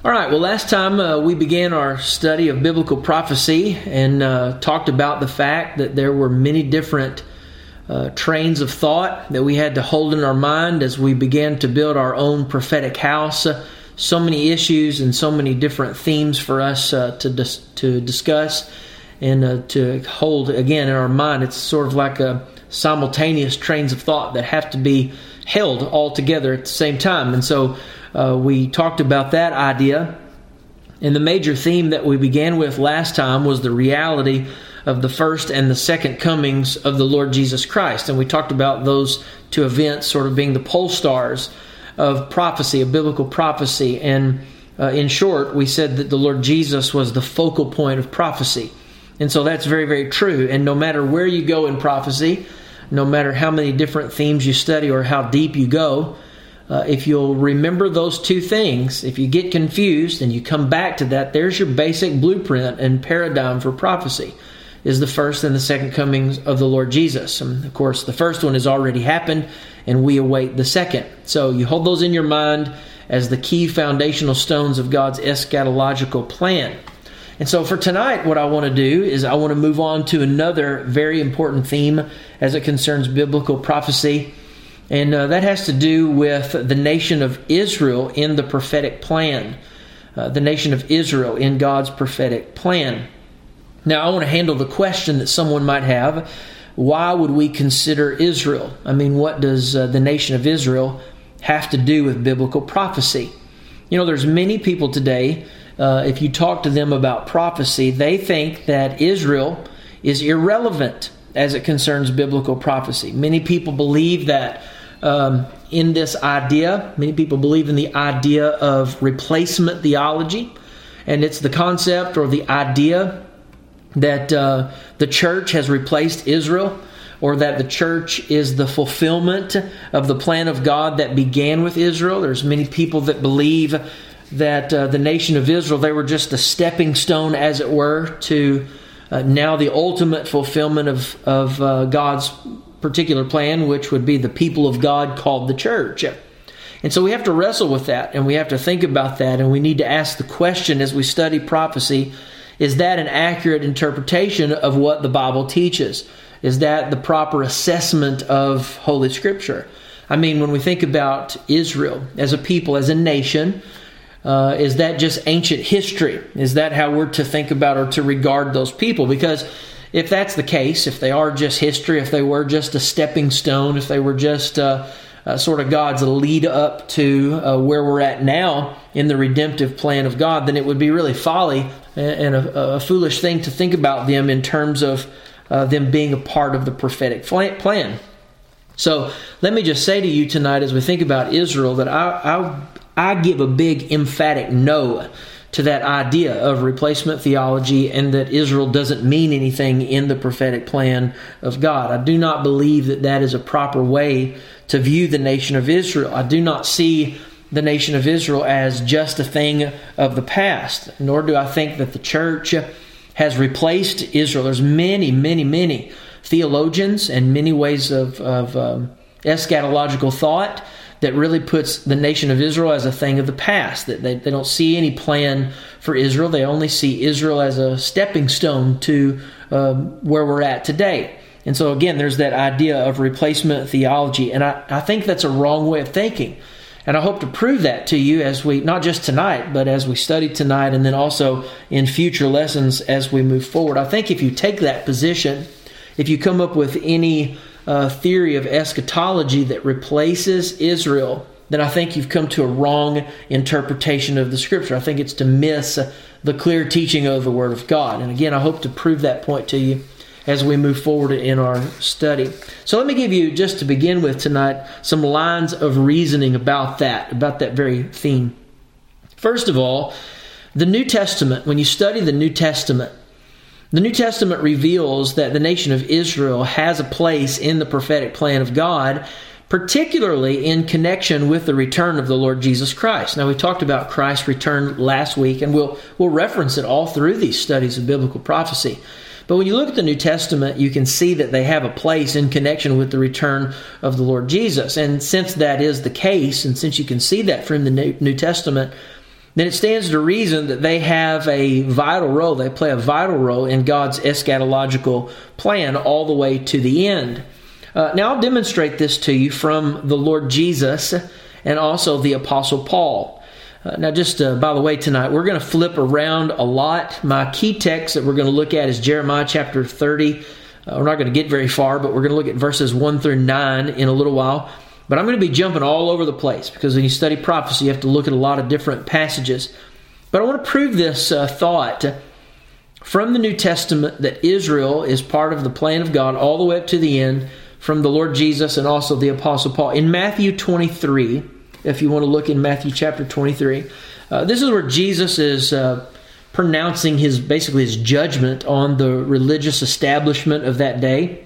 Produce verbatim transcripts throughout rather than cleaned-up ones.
All right, well, last time uh, we began our study of biblical prophecy and uh, talked about the fact that there were many different uh, trains of thought that we had to hold in our mind as we began to build our own prophetic house. Uh, so many issues and so many different themes for us uh, to dis- to discuss and uh, to hold, again, in our mind. It's sort of like a simultaneous trains of thought that have to be held all together at the same time. And so Uh, we talked about that idea, and the major theme that we began with last time was the reality of the first and the second comings of the Lord Jesus Christ. And we talked about those two events sort of being the pole stars of prophecy, of biblical prophecy. And uh, in short, we said that the Lord Jesus was the focal point of prophecy. And so that's very, very true. And no matter where you go in prophecy, no matter how many different themes you study or how deep you go, Uh, if you'll remember those two things, if you get confused and you come back to that, there's your basic blueprint and paradigm for prophecy, is the first and the second comings of the Lord Jesus. And of course, the first one has already happened, and we await the second. So you hold those in your mind as the key foundational stones of God's eschatological plan. And so for tonight, what I want to do is I want to move on to another very important theme as it concerns biblical prophecy. And uh, that has to do with the nation of Israel in the prophetic plan. Uh, the nation of Israel in God's prophetic plan. Now, I want to handle the question that someone might have. Why would we consider Israel? I mean, what does uh, the nation of Israel have to do with biblical prophecy? You know, there's many people today, uh, if you talk to them about prophecy, they think that Israel is irrelevant as it concerns biblical prophecy. Many people believe that um, in this idea, many people believe in the idea of replacement theology, and it's the concept or the idea that uh, the church has replaced Israel, or that the church is the fulfillment of the plan of God that began with Israel. There's many people that believe that uh, the nation of Israel, they were just a stepping stone, as it were, to Uh, now the ultimate fulfillment of, of uh, God's particular plan, which would be the people of God called the church. And so we have to wrestle with that, and we have to think about that, and we need to ask the question as we study prophecy, is that an accurate interpretation of what the Bible teaches? Is that the proper assessment of Holy Scripture? I mean, when we think about Israel as a people, as a nation, Uh, is that just ancient history? Is that how we're to think about or to regard those people? Because if that's the case, if they are just history, if they were just a stepping stone, if they were just uh, uh, sort of God's lead up to uh, where we're at now in the redemptive plan of God, then it would be really folly and a, a foolish thing to think about them in terms of uh, them being a part of the prophetic plan. So let me just say to you tonight as we think about Israel that I, I I give a big emphatic no to that idea of replacement theology and that Israel doesn't mean anything in the prophetic plan of God. I do not believe that that is a proper way to view the nation of Israel. I do not see the nation of Israel as just a thing of the past, nor do I think that the church has replaced Israel. There's many, many, many theologians and many ways of, of um, eschatological thought that really puts the nation of Israel as a thing of the past, that they, they don't see any plan for Israel. They only see Israel as a stepping stone to um, where we're at today. And so again, there's that idea of replacement theology, and I, I think that's a wrong way of thinking. And I hope to prove that to you as we, not just tonight, but as we study tonight and then also in future lessons as we move forward. I think if you take that position, if you come up with any Uh, theory of eschatology that replaces Israel, then I think you've come to a wrong interpretation of the Scripture. I think it's to miss uh, the clear teaching of the Word of God. And again, I hope to prove that point to you as we move forward in our study. So let me give you, just to begin with tonight, some lines of reasoning about that, about that very theme. First of all, the New Testament, when you study the New Testament, the New Testament reveals that the nation of Israel has a place in the prophetic plan of God, particularly in connection with the return of the Lord Jesus Christ. Now, we talked about Christ's return last week, and we'll, we'll reference it all through these studies of biblical prophecy. But when you look at the New Testament, you can see that they have a place in connection with the return of the Lord Jesus. And since that is the case, and since you can see that from the New Testament, then it stands to reason that they have a vital role. They play a vital role in God's eschatological plan all the way to the end. Uh, now I'll demonstrate this to you from the Lord Jesus and also the Apostle Paul. Uh, now just uh, by the way, tonight we're going to flip around a lot. My key text that we're going to look at is Jeremiah chapter thirty. Uh, we're not going to get very far, but we're going to look at verses one through nine in a little while. But I'm going to be jumping all over the place because when you study prophecy, you have to look at a lot of different passages. But I want to prove this uh, thought from the New Testament that Israel is part of the plan of God all the way up to the end, from the Lord Jesus and also the Apostle Paul. In Matthew twenty-three, if you want to look in Matthew chapter twenty-three, uh, this is where Jesus is uh, pronouncing his basically his judgment on the religious establishment of that day.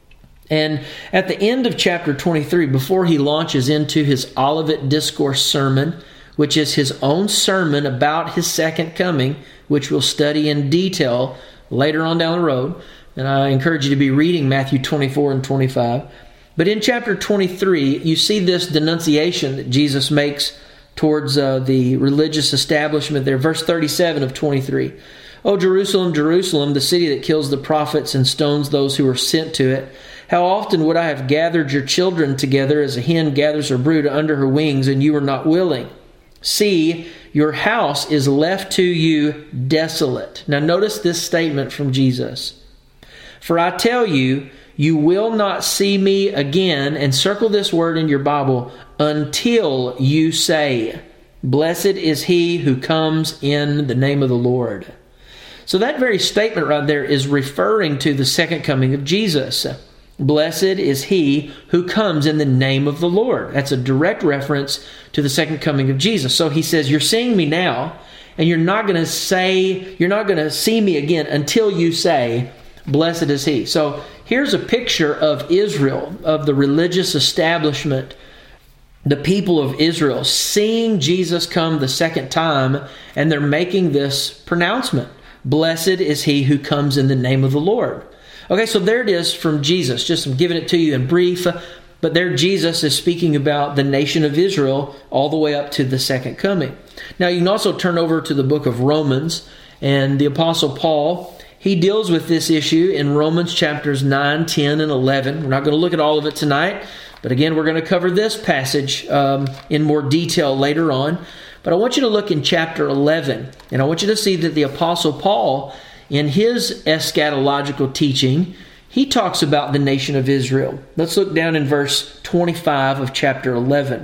And at the end of chapter twenty-three, before he launches into his Olivet Discourse sermon, which is his own sermon about his second coming, which we'll study in detail later on down the road, and I encourage you to be reading Matthew twenty-four and twenty-five. But in chapter twenty-three, you see this denunciation that Jesus makes towards uh, the religious establishment there. Verse thirty-seven of twenty-three. "O Jerusalem, Jerusalem, the city that kills the prophets and stones those who are sent to it. How often would I have gathered your children together as a hen gathers her brood under her wings, and you were not willing? See, your house is left to you desolate." Now notice this statement from Jesus. "For I tell you, you will not see me again," and circle this word in your Bible, "until you say, blessed is he who comes in the name of the Lord." So that very statement right there is referring to the second coming of Jesus. Blessed is he who comes in the name of the Lord. That's a direct reference to the second coming of Jesus. So he says, you're seeing me now, and you're not going to say, you're not going to see me again until you say, blessed is he. So here's a picture of Israel, of the religious establishment, the people of Israel, seeing Jesus come the second time, and they're making this pronouncement. Blessed is he who comes in the name of the Lord. Okay, so there it is from Jesus. Just I'm giving it to you in brief, but there Jesus is speaking about the nation of Israel all the way up to the second coming. Now you can also turn over to the book of Romans, and the Apostle Paul, he deals with this issue in Romans chapters nine, ten, and eleven. We're not going to look at all of it tonight, but again, we're going to cover this passage um, in more detail later on. But I want you to look in chapter eleven, and I want you to see that the Apostle Paul, in his eschatological teaching, he talks about the nation of Israel. Let's look down in verse twenty-five of chapter eleven.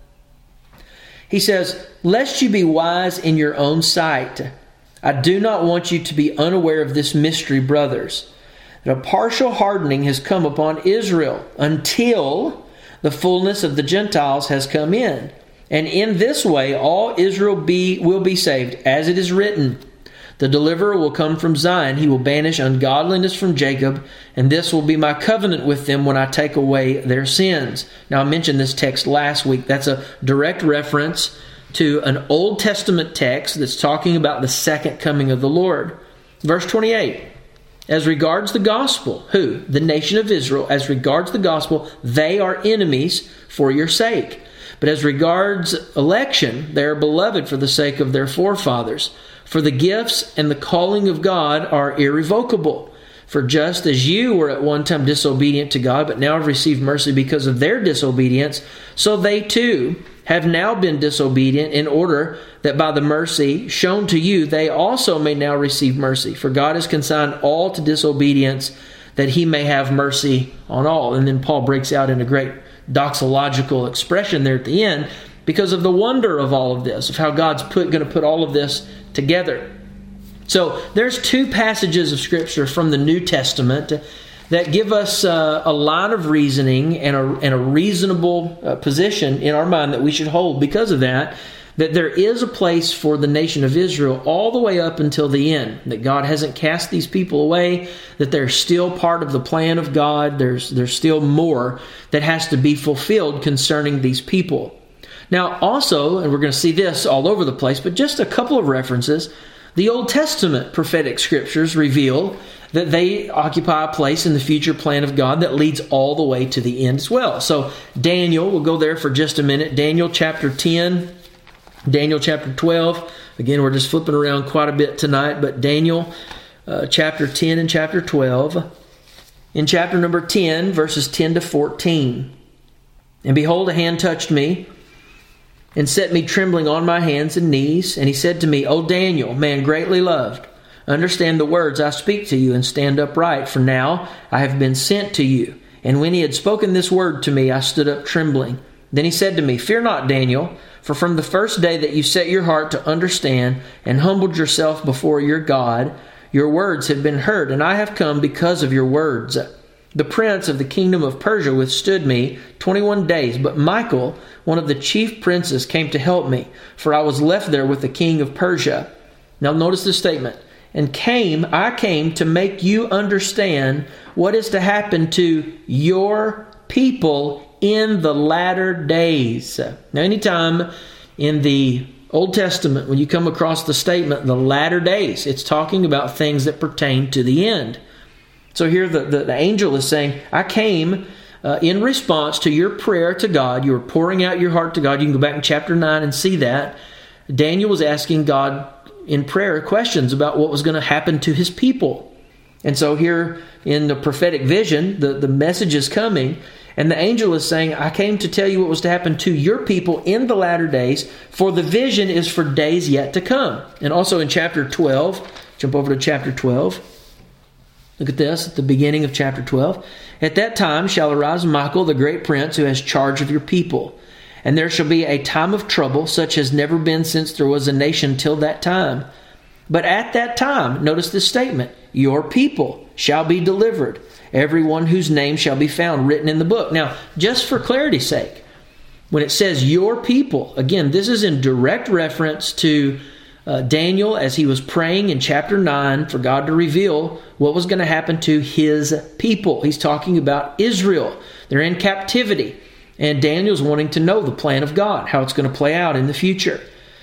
He says, "Lest you be wise in your own sight, I do not want you to be unaware of this mystery, brothers, that a partial hardening has come upon Israel until the fullness of the Gentiles has come in. And in this way all Israel be will be saved, as it is written, the deliverer will come from Zion. He will banish ungodliness from Jacob, and this will be my covenant with them when I take away their sins." Now, I mentioned this text last week. That's a direct reference to an Old Testament text that's talking about the second coming of the Lord. Verse twenty-eight. "As regards the gospel," who? The nation of Israel. "As regards the gospel, they are enemies for your sake. But as regards election, they are beloved for the sake of their forefathers. For the gifts and the calling of God are irrevocable. For just as you were at one time disobedient to God, but now have received mercy because of their disobedience, so they too have now been disobedient, in order that by the mercy shown to you, they also may now receive mercy. For God has consigned all to disobedience, that he may have mercy on all." And then Paul breaks out in a great doxological expression there at the end, because of the wonder of all of this, of how God's put, going to put all of this together. So there's two passages of Scripture from the New Testament that give us uh, a line of reasoning and a, and a reasonable uh, position in our mind that we should hold because of that, that there is a place for the nation of Israel all the way up until the end, that God hasn't cast these people away, that they're still part of the plan of God. There's, there's still more that has to be fulfilled concerning these people. Now also, and we're going to see this all over the place, but just a couple of references, the Old Testament prophetic scriptures reveal that they occupy a place in the future plan of God that leads all the way to the end as well. So Daniel, we'll go there for just a minute. Daniel chapter ten, Daniel chapter twelve, Again, we're just flipping around quite a bit tonight, but Daniel uh, chapter ten and chapter twelve. In chapter number ten, verses ten to fourteen. And behold, a hand touched me and set me trembling on my hands and knees. And he said to me, O Daniel, man greatly loved, understand the words I speak to you and stand upright, for now I have been sent to you. And when he had spoken this word to me, I stood up trembling. Then he said to me, Fear not, Daniel, for from the first day that you set your heart to understand and humbled yourself before your God, your words have been heard, and I have come because of your words. The prince of the kingdom of Persia withstood me twenty-one days, but Michael, one of the chief princes, came to help me, for I was left there with the king of Persia. Now notice this statement. And came, I came to make you understand what is to happen to your people in the latter days. Now anytime in the Old Testament, when you come across the statement, the latter days, it's talking about things that pertain to the end. So here the, the, the angel is saying, I came uh, in response to your prayer to God. You were pouring out your heart to God. You can go back in chapter nine and see that. Daniel was asking God in prayer questions about what was going to happen to his people. And so here in the prophetic vision, the, the message is coming. And the angel is saying, I came to tell you what was to happen to your people in the latter days, for the vision is for days yet to come. And also in chapter twelve, jump over to chapter twelve. Look at this, at the beginning of chapter twelve. At that time shall arise Michael, the great prince, who has charge of your people. And there shall be a time of trouble, such as never been since there was a nation till that time. But at that time, notice this statement, your people shall be delivered, everyone whose name shall be found written in the book. Now, just for clarity's sake, when it says your people, again, this is in direct reference to Uh, Daniel, as he was praying in chapter nine for God to reveal what was going to happen to his people. He's talking about Israel. They're in captivity. And Daniel's wanting to know the plan of God, how it's going to play out in the future.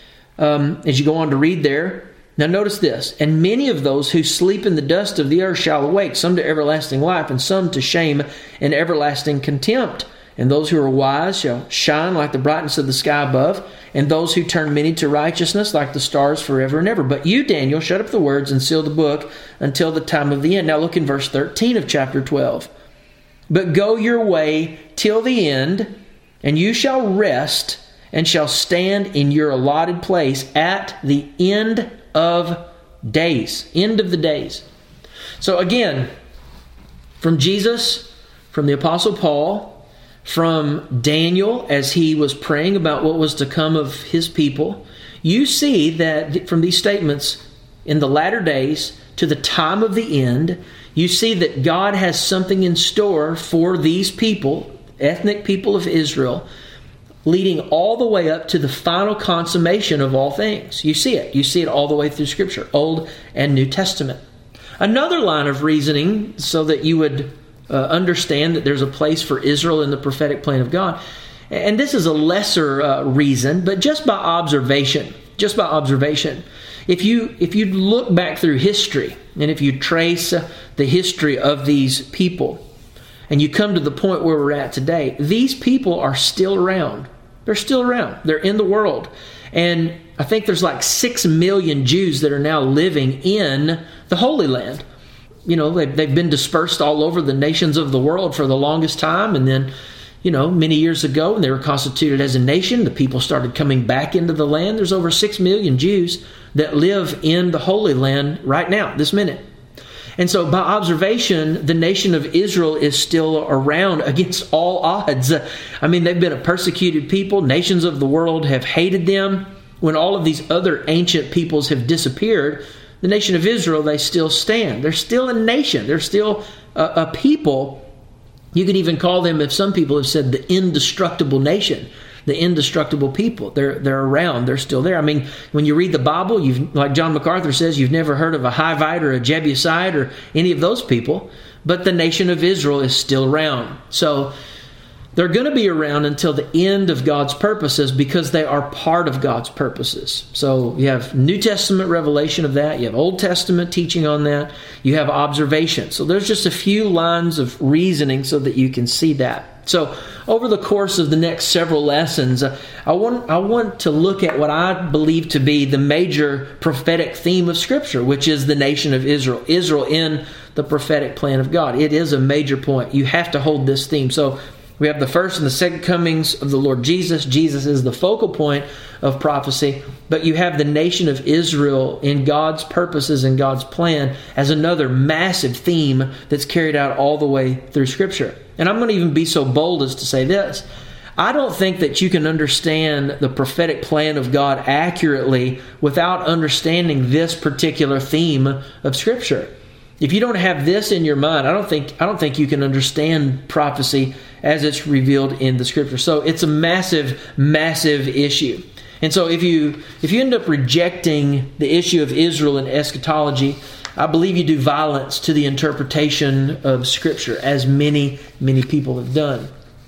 Um, as you go on to read there, now notice this. And many of those who sleep in the dust of the earth shall awake, some to everlasting life, and some to shame and everlasting contempt. And those who are wise shall shine like the brightness of the sky above, and those who turn many to righteousness like the stars forever and ever. But you, Daniel, shut up the words and seal the book until the time of the end. Now look in verse thirteen of chapter twelve. But go your way till the end, and you shall rest and shall stand in your allotted place at the end of days. End of the days. So again, from Jesus, from the Apostle Paul, from Daniel as he was praying about what was to come of his people, you see that from these statements, in the latter days to the time of the end, you see that God has something in store for these people, ethnic people of Israel, leading all the way up to the final consummation of all things. You see it. You see it all the way through Scripture, Old and New Testament. Another line of reasoning so that you would Uh, understand that there's a place for Israel in the prophetic plan of God. And this is a lesser uh, reason, but just by observation, just by observation. If you if you look back through history, and if you trace uh, the history of these people, and you come to the point where we're at today, these people are still around. They're still around. They're in the world. And I think there's like six million Jews that are now living in the Holy Land. You know, they've, they've been dispersed all over the nations of the world for the longest time. And then, you know, many years ago, when they were constituted as a nation, the people started coming back into the land. There's over six million Jews that live in the Holy Land right now, this minute. And so by observation, the nation of Israel is still around against all odds. I mean, they've been a persecuted people. Nations of the world have hated them. When all of these other ancient peoples have disappeared, the nation of Israel, they still stand. They're still a nation. They're still a, a people. You could even call them, if some people have said, the indestructible nation, the indestructible people. They're they're around. They're still there. I mean, when you read the Bible, you've like John MacArthur says, you've never heard of a Hivite or a Jebusite or any of those people, but the nation of Israel is still around. So they're going to be around until the end of God's purposes because they are part of God's purposes. So you have New Testament revelation of that. You have Old Testament teaching on that. You have observation. So there's just a few lines of reasoning so that you can see that. So over the course of the next several lessons, uh, I want I want to look at what I believe to be the major prophetic theme of Scripture, which is the nation of Israel. Israel in the prophetic plan of God. It is a major point. You have to hold this theme. So we have the first and the second comings of the Lord Jesus. Jesus is the focal point of prophecy. But you have the nation of Israel in God's purposes and God's plan as another massive theme that's carried out all the way through Scripture. And I'm going to even be so bold as to say this. I don't think that you can understand the prophetic plan of God accurately without understanding this particular theme of Scripture. If you don't have this in your mind, I don't think I don't think you can understand prophecy as it's revealed in the Scripture. So it's a massive, massive issue. And so if you if you end up rejecting the issue of Israel and eschatology, I believe you do violence to the interpretation of Scripture, as many, many people have done.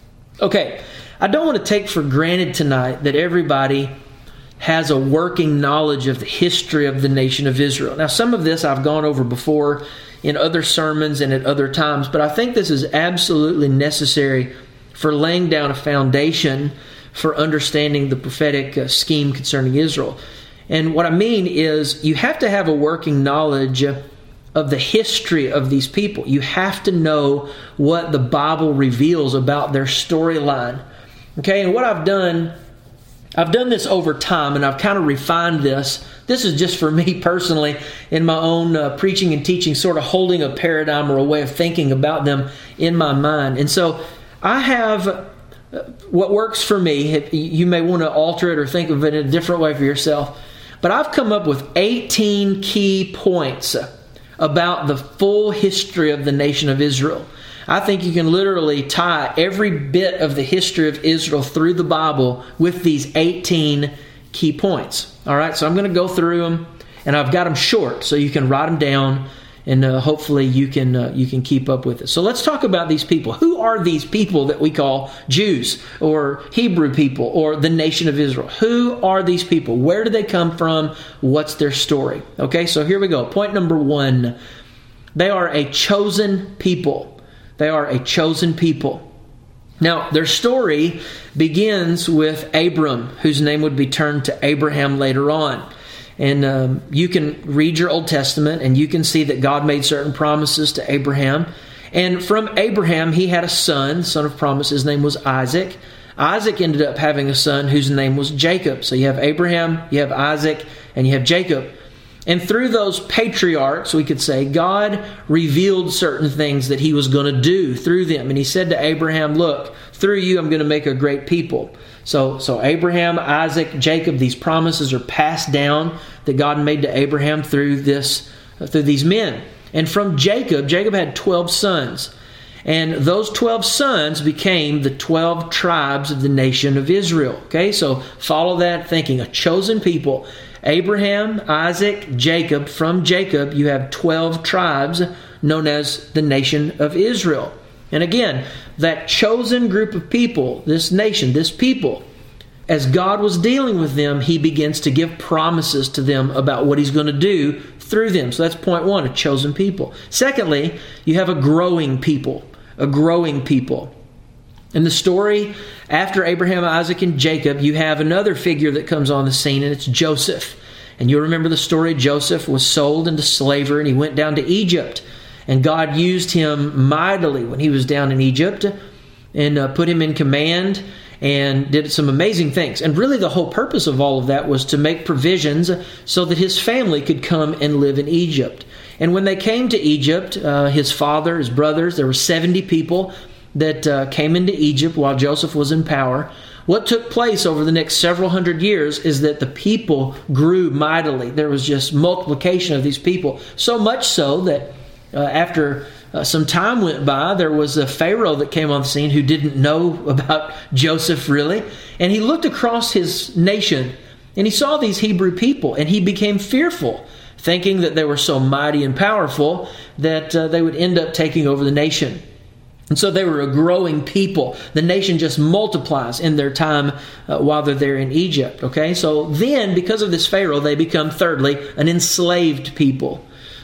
Okay, I don't want to take for granted tonight that everybody has a working knowledge of the history of the nation of Israel. Now, some of this I've gone over before in other sermons and at other times, but I think this is absolutely necessary for laying down a foundation for understanding the prophetic uh, scheme concerning Israel. And what I mean is you have to have a working knowledge of the history of these people. You have to know what the Bible reveals about their storyline. Okay, and what I've done, I've done this over time, and I've kind of refined this. This is just for me personally, in my own uh, preaching and teaching, sort of holding a paradigm or a way of thinking about them in my mind. And so I have what works for me. You may want to alter it or think of it in a different way for yourself. But I've come up with eighteen key points about the full history of the nation of Israel. I think you can literally tie every bit of the history of Israel through the Bible with these eighteen key points. All right, so I'm going to go through them, and I've got them short, so you can write them down, and uh, hopefully you can uh, you can keep up with it. So let's talk about these people. Who are these people that we call Jews or Hebrew people or the nation of Israel? Who are these people? Where do they come from? What's their story? Okay, so here we go. Point number one. They are a chosen people. They are a chosen people. Now, their story begins with Abram, whose name would be turned to Abraham later on. And um, you can read your Old Testament and you can see that God made certain promises to Abraham. And from Abraham, he had a son, son of promise. His name was Isaac. Isaac ended up having a son whose name was Jacob. So you have Abraham, you have Isaac, and you have Jacob. And through those patriarchs, we could say, God revealed certain things that He was going to do through them. And He said to Abraham, look, through you I'm going to make a great people. So, so Abraham, Isaac, Jacob, these promises are passed down that God made to Abraham through this, through these men. And from Jacob, Jacob had twelve sons. And those twelve sons became the twelve tribes of the nation of Israel. Okay, so follow that thinking. A chosen people. Abraham, Isaac, Jacob. From Jacob, you have twelve tribes known as the nation of Israel. And again, that chosen group of people, this nation, this people, as God was dealing with them, He begins to give promises to them about what He's going to do through them. So that's point one, a chosen people. Secondly, you have a growing people, a growing people. In the story, after Abraham, Isaac, and Jacob, you have another figure that comes on the scene, and it's Joseph. And you remember the story. Joseph was sold into slavery, and he went down to Egypt. And God used him mightily when he was down in Egypt and uh, put him in command and did some amazing things. And really the whole purpose of all of that was to make provisions so that his family could come and live in Egypt. And when they came to Egypt, uh, his father, his brothers, there were seventy people that uh, came into Egypt while Joseph was in power. What took place over the next several hundred years is that the people grew mightily. There was just multiplication of these people, so much so that uh, after uh, some time went by, there was a Pharaoh that came on the scene who didn't know about Joseph really, and he looked across his nation and he saw these Hebrew people, and he became fearful, thinking that they were so mighty and powerful that uh, they would end up taking over the nation. And so they were a growing people. The nation just multiplies in their time uh, while they're there in Egypt. Okay, so then because of this Pharaoh, they become, thirdly, an enslaved people.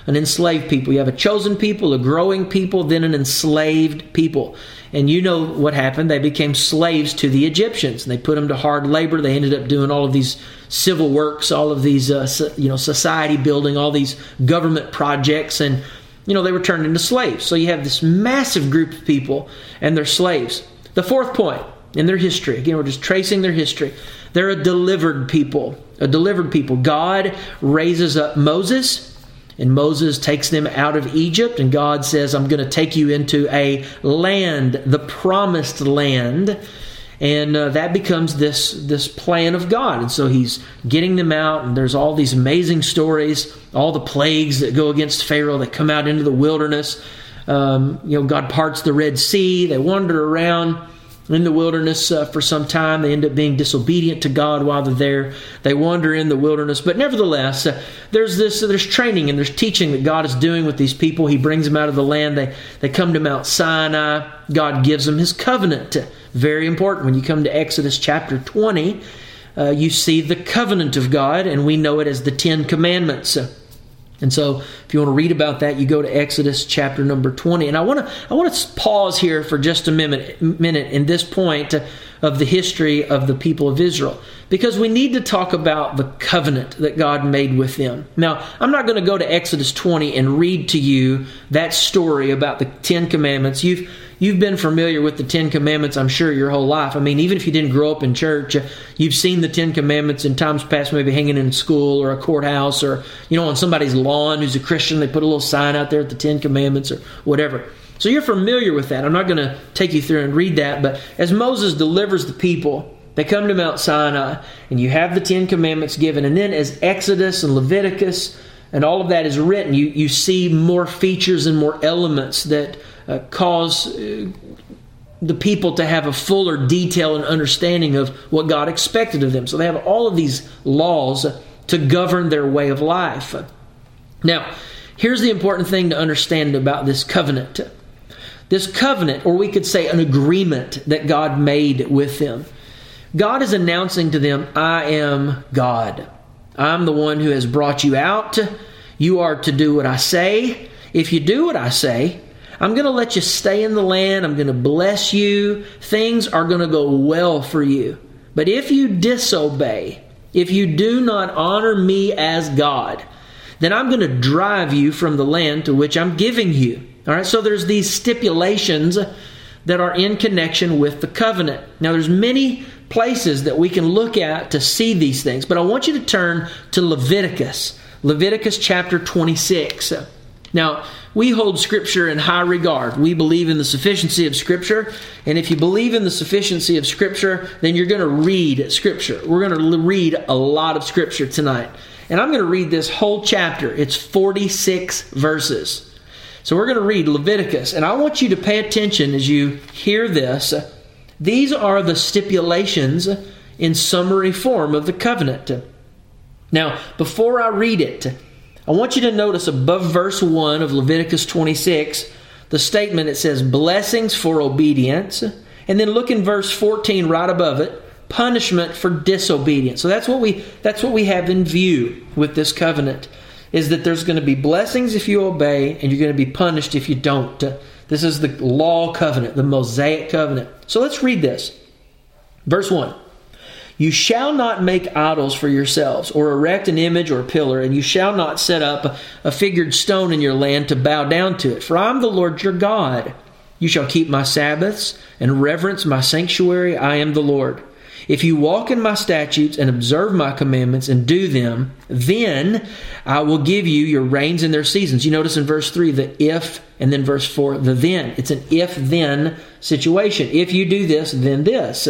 an enslaved people. You have a chosen people, a growing people, then an enslaved people. And you know what happened. They became slaves to the Egyptians. And they put them to hard labor. They ended up doing all of these civil works, all of these uh, you know, society building, all these government projects. And, you know, they were turned into slaves. So you have this massive group of people and they're slaves. The fourth point in their history, again, we're just tracing their history. They're a delivered people, a delivered people. God raises up Moses. And Moses takes them out of Egypt, and God says, I'm going to take you into a land, the promised land. And uh, that becomes this, this plan of God. And so he's getting them out, and there's all these amazing stories, all the plagues that go against Pharaoh. They come out into the wilderness. Um, you know, God parts the Red Sea. They wander around in the wilderness uh, for some time. They end up being disobedient to God while they're there. They wander in the wilderness. But nevertheless, uh, there's this, uh, there's training and there's teaching that God is doing with these people. He brings them out of the land. They, they come to Mount Sinai. God gives them His covenant. Very important. When you come to Exodus chapter twenty, uh, you see the covenant of God, and we know it as the Ten Commandments. And so, if you want to read about that, you go to Exodus chapter number twenty. And I want to I want to pause here for just a minute, minute in this point of the history of the people of Israel, because we need to talk about the covenant that God made with them. Now, I'm not going to go to Exodus twenty and read to you that story about the Ten Commandments. You've You've been familiar with the Ten Commandments, I'm sure, your whole life. I mean, even if you didn't grow up in church, you've seen the Ten Commandments in times past, maybe hanging in school or a courthouse or, you know, on somebody's lawn who's a Christian. They put a little sign out there at the Ten Commandments or whatever. So you're familiar with that. I'm not going to take you through and read that, but as Moses delivers the people, they come to Mount Sinai, and you have the Ten Commandments given. And then as Exodus and Leviticus and all of that is written, you, you see more features and more elements that uh, cause uh, the people to have a fuller detail and understanding of what God expected of them. So they have all of these laws to govern their way of life. Now, here's the important thing to understand about this covenant. This covenant, or we could say an agreement that God made with them. God is announcing to them, I am God. I'm the one who has brought you out. You are to do what I say. If you do what I say, I'm going to let you stay in the land. I'm going to bless you. Things are going to go well for you. But if you disobey, if you do not honor me as God, then I'm going to drive you from the land to which I'm giving you. All right, so there's these stipulations that are in connection with the covenant. Now, there's many places that we can look at to see these things, but I want you to turn to Leviticus. Leviticus chapter twenty-six. Now, we hold Scripture in high regard. We believe in the sufficiency of Scripture, and if you believe in the sufficiency of Scripture, then you're going to read Scripture. We're going to read a lot of Scripture tonight, and I'm going to read this whole chapter. It's forty-six verses. So we're going to read Leviticus, and I want you to pay attention as you hear this. These are the stipulations in summary form of the covenant. Now, before I read it, I want you to notice above verse one of Leviticus twenty-six, the statement, it says, blessings for obedience. And then look in verse fourteen right above it, punishment for disobedience. So that's what we that's what we have in view with this covenant, is that there's going to be blessings if you obey, and you're going to be punished if you don't. This is the law covenant, the Mosaic covenant. So let's read this. Verse one. You shall not make idols for yourselves, or erect an image or pillar, and you shall not set up a figured stone in your land to bow down to it. For I am the Lord your God. You shall keep my Sabbaths and reverence my sanctuary. I am the Lord. If you walk in my statutes and observe my commandments and do them, then I will give you your rains in their seasons. You notice in verse three, the if, and then verse four, the then. It's an if-then situation. If you do this, then this.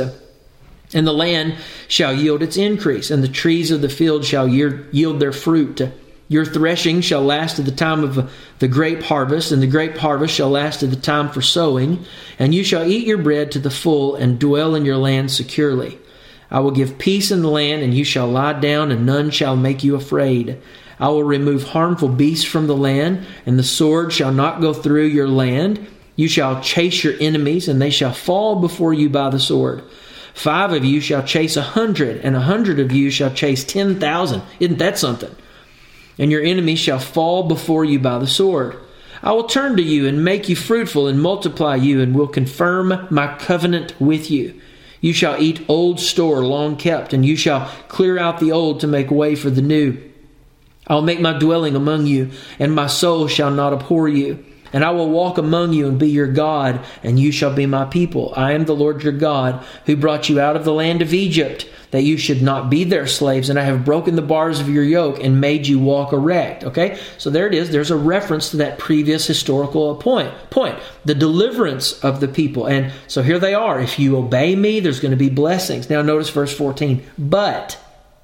And the land shall yield its increase, and the trees of the field shall yield their fruit. Your threshing shall last to the time of the grape harvest, and the grape harvest shall last to the time for sowing. And you shall eat your bread to the full, and dwell in your land securely. I will give peace in the land, and you shall lie down, and none shall make you afraid. I will remove harmful beasts from the land, and the sword shall not go through your land. You shall chase your enemies, and they shall fall before you by the sword. Five of you shall chase a hundred, and a hundred of you shall chase ten thousand. Isn't that something? and your enemies shall fall before you by the sword. I will turn to you and make you fruitful and multiply you, and will confirm my covenant with you. You shall eat old store long kept, and you shall clear out the old to make way for the new. I will make my dwelling among you, and my soul shall not abhor you. And I will walk among you and be your God, and you shall be my people. I am the Lord your God, who brought you out of the land of Egypt, that you should not be their slaves. And I have broken the bars of your yoke and made you walk erect. Okay, so there it is. There's a reference to that previous historical point. Point. The deliverance of the people. And so here they are. If you obey me, there's going to be blessings. Now notice verse fourteen. But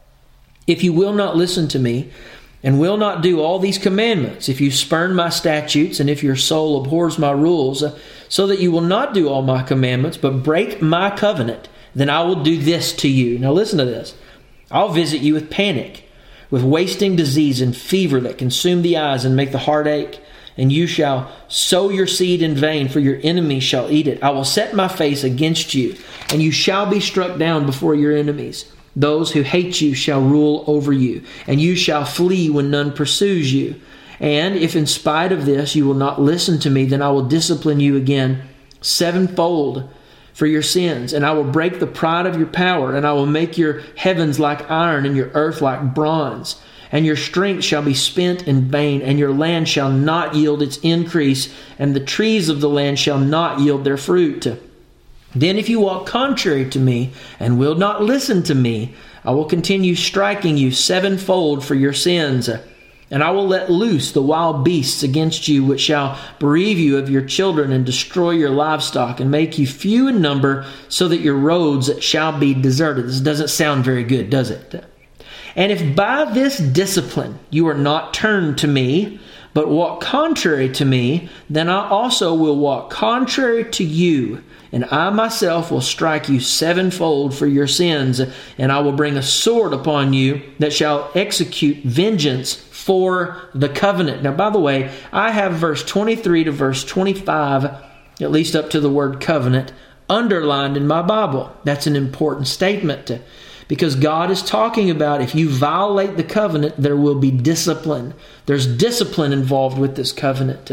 if you will not listen to me, and will not do all these commandments, if you spurn my statutes, and if your soul abhors my rules, so that you will not do all my commandments, but break my covenant, then I will do this to you. Now listen to this. I'll visit you with panic, with wasting disease and fever that consume the eyes and make the heart ache. And you shall sow your seed in vain, for your enemies shall eat it. I will set my face against you, and you shall be struck down before your enemies. Those who hate you shall rule over you, and you shall flee when none pursues you. And if in spite of this you will not listen to me, then I will discipline you again sevenfold for your sins. And I will break the pride of your power, and I will make your heavens like iron and your earth like bronze. And your strength shall be spent in vain, and your land shall not yield its increase, and the trees of the land shall not yield their fruit. Then if you walk contrary to me and will not listen to me, I will continue striking you sevenfold for your sins. And I will let loose the wild beasts against you, which shall bereave you of your children and destroy your livestock and make you few in number, so that your roads shall be deserted. This doesn't sound very good, does it? And if by this discipline you are not turned to me, but walk contrary to me, then I also will walk contrary to you, and I myself will strike you sevenfold for your sins, and I will bring a sword upon you that shall execute vengeance for the covenant. Now, by the way, I have verse twenty-three to verse twenty-five, at least up to the word covenant, underlined in my Bible. That's an important statement, because God is talking about if you violate the covenant, there will be discipline. There's discipline involved with this covenant.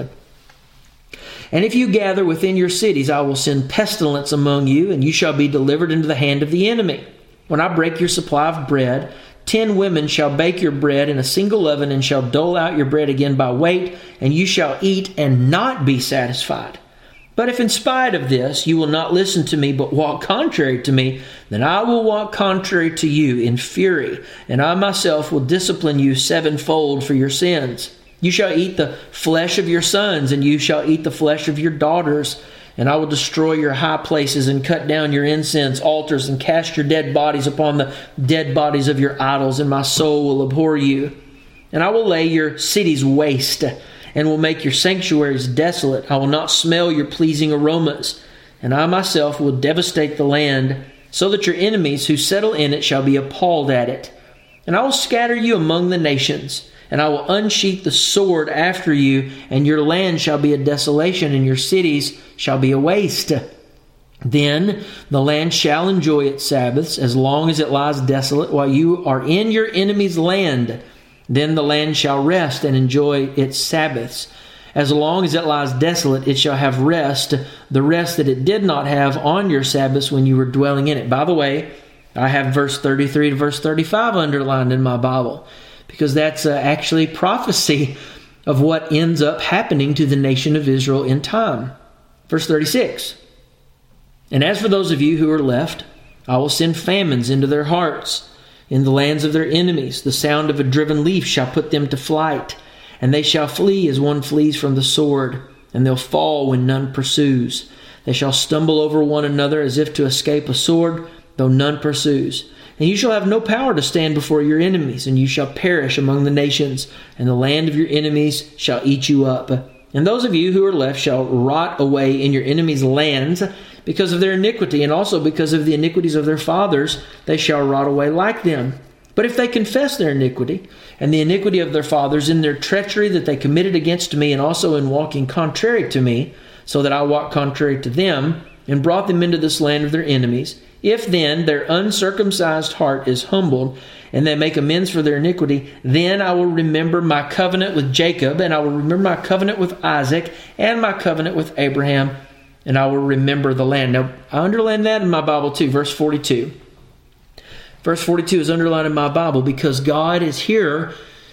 And if you gather within your cities, I will send pestilence among you, and you shall be delivered into the hand of the enemy. When I break your supply of bread, ten women shall bake your bread in a single oven, and shall dole out your bread again by weight, and you shall eat and not be satisfied. But if in spite of this you will not listen to me, but walk contrary to me, then I will walk contrary to you in fury, and I myself will discipline you sevenfold for your sins. You shall eat the flesh of your sons, and you shall eat the flesh of your daughters. And I will destroy your high places, and cut down your incense altars, and cast your dead bodies upon the dead bodies of your idols, and my soul will abhor you. And I will lay your cities waste, and will make your sanctuaries desolate. I will not smell your pleasing aromas. And I myself will devastate the land, so that your enemies who settle in it shall be appalled at it. And I will scatter you among the nations, and I will unsheath the sword after you, and your land shall be a desolation, and your cities shall be a waste. Then the land shall enjoy its Sabbaths, as long as it lies desolate, while you are in your enemy's land. Then the land shall rest and enjoy its Sabbaths. As long as it lies desolate, it shall have rest, the rest that it did not have on your Sabbaths when you were dwelling in it. By the way, I have verse thirty-three to verse thirty-five underlined in my Bible, because that's uh, actually prophecy of what ends up happening to the nation of Israel in time. Verse thirty-six. And as for those of you who are left, I will send famines into their hearts, in the lands of their enemies. The sound of a driven leaf shall put them to flight, and they shall flee as one flees from the sword, and they'll fall when none pursues. They shall stumble over one another as if to escape a sword, though none pursues. And you shall have no power to stand before your enemies, and you shall perish among the nations, and the land of your enemies shall eat you up. And those of you who are left shall rot away in your enemies' lands because of their iniquity, and also because of the iniquities of their fathers, they shall rot away like them. But if they confess their iniquity, and the iniquity of their fathers in their treachery that they committed against me, and also in walking contrary to me, so that I walked contrary to them, and brought them into this land of their enemies, If then their uncircumcised heart is humbled, and they make amends for their iniquity, then I will remember my covenant with Jacob, and I will remember my covenant with Isaac, and my covenant with Abraham, and I will remember the land. Now, I underlined that in my Bible too, verse forty-two. Verse forty-two is underlined in my Bible because God is here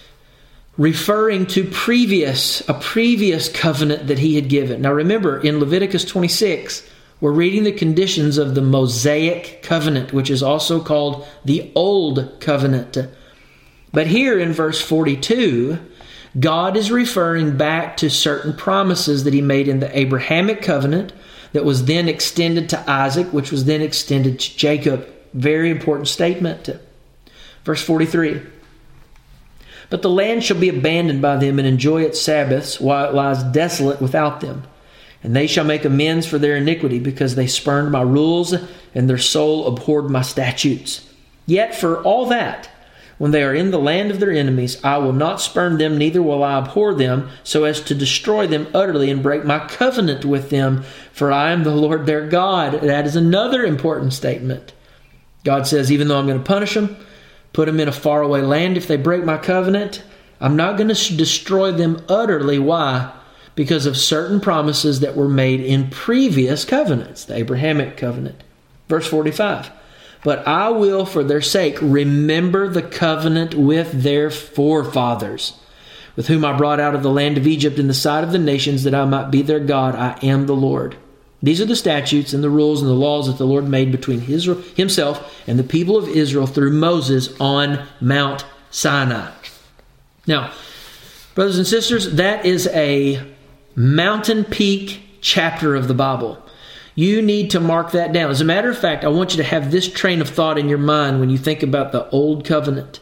referring to previous, a previous covenant that He had given. Now remember, in Leviticus twenty-six, we're reading the conditions of the Mosaic covenant, which is also called the Old Covenant. But here in verse forty-two, God is referring back to certain promises that He made in the Abrahamic covenant that was then extended to Isaac, which was then extended to Jacob. Very important statement. Verse forty-three. But the land shall be abandoned by them and enjoy its Sabbaths while it lies desolate without them. And they shall make amends for their iniquity, because they spurned my rules, and their soul abhorred my statutes. Yet for all that, when they are in the land of their enemies, I will not spurn them, neither will I abhor them, so as to destroy them utterly and break my covenant with them, for I am the Lord their God. That is another important statement. God says, even though I'm going to punish them, put them in a faraway land if they break my covenant, I'm not going to destroy them utterly. Why? Because of certain promises that were made in previous covenants, the Abrahamic covenant. Verse forty-five. But I will, for their sake, remember the covenant with their forefathers, with whom I brought out of the land of Egypt in the sight of the nations, that I might be their God. I am the Lord. These are the statutes and the rules and the laws that the Lord made between Israel, Himself and the people of Israel through Moses on Mount Sinai. Now, brothers and sisters, that is a mountain peak chapter of the Bible. You need to mark that down. As a matter of fact, I want you to have this train of thought in your mind when you think about the Old Covenant.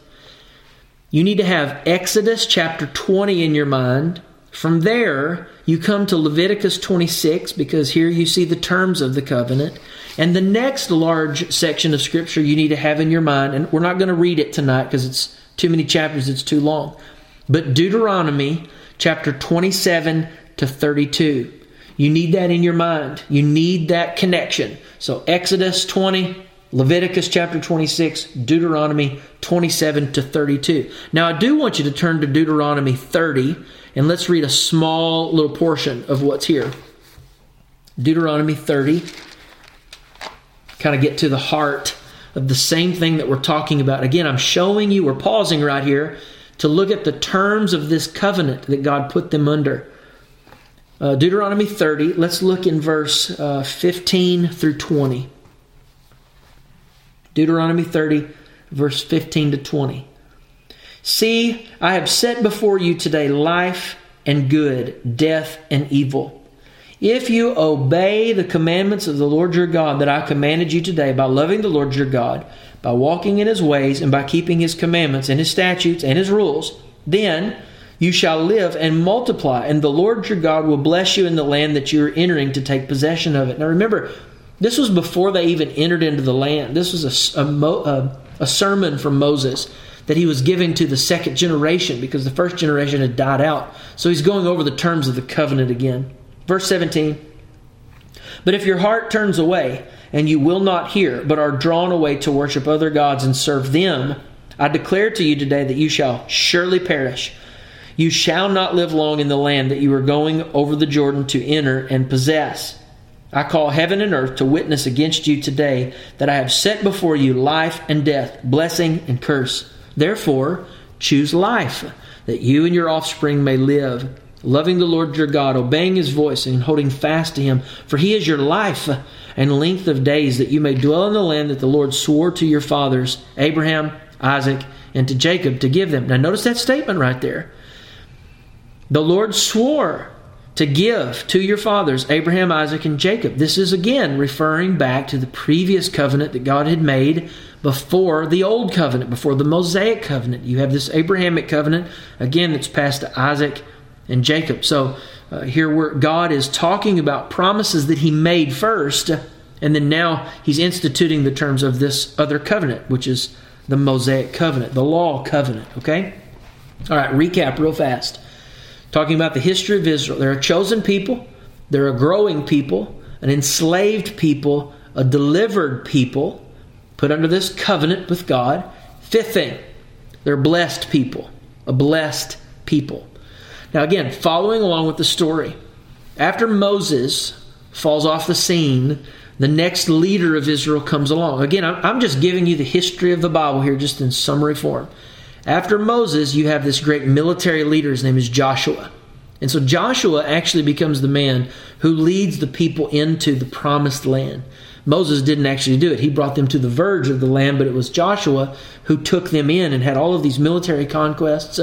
You need to have Exodus chapter twenty in your mind. From there, you come to Leviticus twenty-six, because here you see the terms of the covenant. And the next large section of Scripture you need to have in your mind, and we're not going to read it tonight because it's too many chapters, it's too long. But Deuteronomy chapter twenty-seven to thirty-two. You need that in your mind. You need that connection. So Exodus twenty, Leviticus chapter twenty-six, Deuteronomy twenty-seven to thirty-two. Now I do want you to turn to Deuteronomy thirty, and let's read a small little portion of what's here. Deuteronomy thirty. Kind of get to the heart of the same thing that we're talking about. Again, I'm showing you, we're pausing right here to look at the terms of this covenant that God put them under. Uh, Deuteronomy thirty, let's look in verse uh, fifteen through twenty. Deuteronomy thirty, verse fifteen to twenty. See, I have set before you today life and good, death and evil. If you obey the commandments of the Lord your God that I commanded you today, by loving the Lord your God, by walking in His ways, and by keeping His commandments and His statutes and His rules, then you shall live and multiply, and the Lord your God will bless you in the land that you are entering to take possession of it. Now remember, this was before they even entered into the land. This was a, a, a sermon from Moses that he was giving to the second generation, because the first generation had died out. So he's going over the terms of the covenant again. Verse seventeen. But if your heart turns away, and you will not hear, but are drawn away to worship other gods and serve them, I declare to you today that you shall surely perish. You shall not live long in the land that you are going over the Jordan to enter and possess. I call heaven and earth to witness against you today that I have set before you life and death, blessing and curse. Therefore, choose life, that you and your offspring may live, loving the Lord your God, obeying His voice, and holding fast to Him. For He is your life and length of days, that you may dwell in the land that the Lord swore to your fathers, Abraham, Isaac, and to Jacob, to give them. Now notice that statement right there. The Lord swore to give to your fathers, Abraham, Isaac, and Jacob. This is again referring back to the previous covenant that God had made before the Old Covenant, before the Mosaic Covenant. You have this Abrahamic covenant, again, that's passed to Isaac and Jacob. So uh, here where God is talking about promises that He made first, and then now He's instituting the terms of this other covenant, which is the Mosaic Covenant, the Law Covenant, okay? All right, recap real fast. Talking about the history of Israel. They're a chosen people. They're a growing people, an enslaved people a delivered people, put under this covenant with God. Fifth thing, they're blessed people, a blessed people. Now again, following along with the story, after Moses falls off the scene, the next leader of Israel comes along. Again, I'm just giving you the history of the Bible here, just in summary form. After Moses, you have this great military leader. His name is Joshua. And so Joshua actually becomes the man who leads the people into the promised land. Moses didn't actually do it. He brought them to the verge of the land, but it was Joshua who took them in and had all of these military conquests.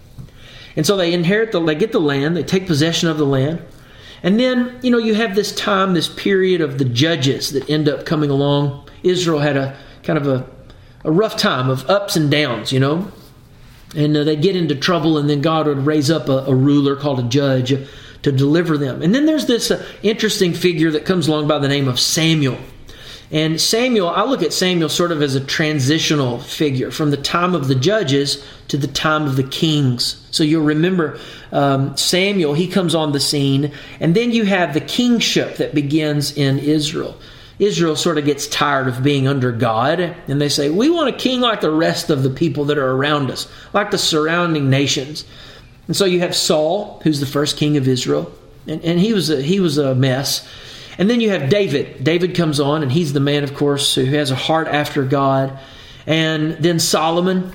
And so they inherit the, they get the land, they take possession of the land. And then, you know, you have this time, this period of the judges that end up coming along. Israel had a kind of a, a rough time of ups and downs, you know. And uh, they'd get into trouble, and then God would raise up a, a ruler called a judge to deliver them. And then there's this uh, interesting figure that comes along by the name of Samuel. And Samuel, I look at Samuel sort of as a transitional figure from the time of the judges to the time of the kings. So you'll remember um, Samuel, he comes on the scene, and then you have the kingship that begins in Israel. Israel sort of gets tired of being under God, and they say, we want a king like the rest of the people that are around us, like the surrounding nations. And so you have Saul, who's the first king of Israel, and, and he was a, he was a mess. And then you have David. David comes on, and he's the man, of course, who has a heart after God. And then Solomon.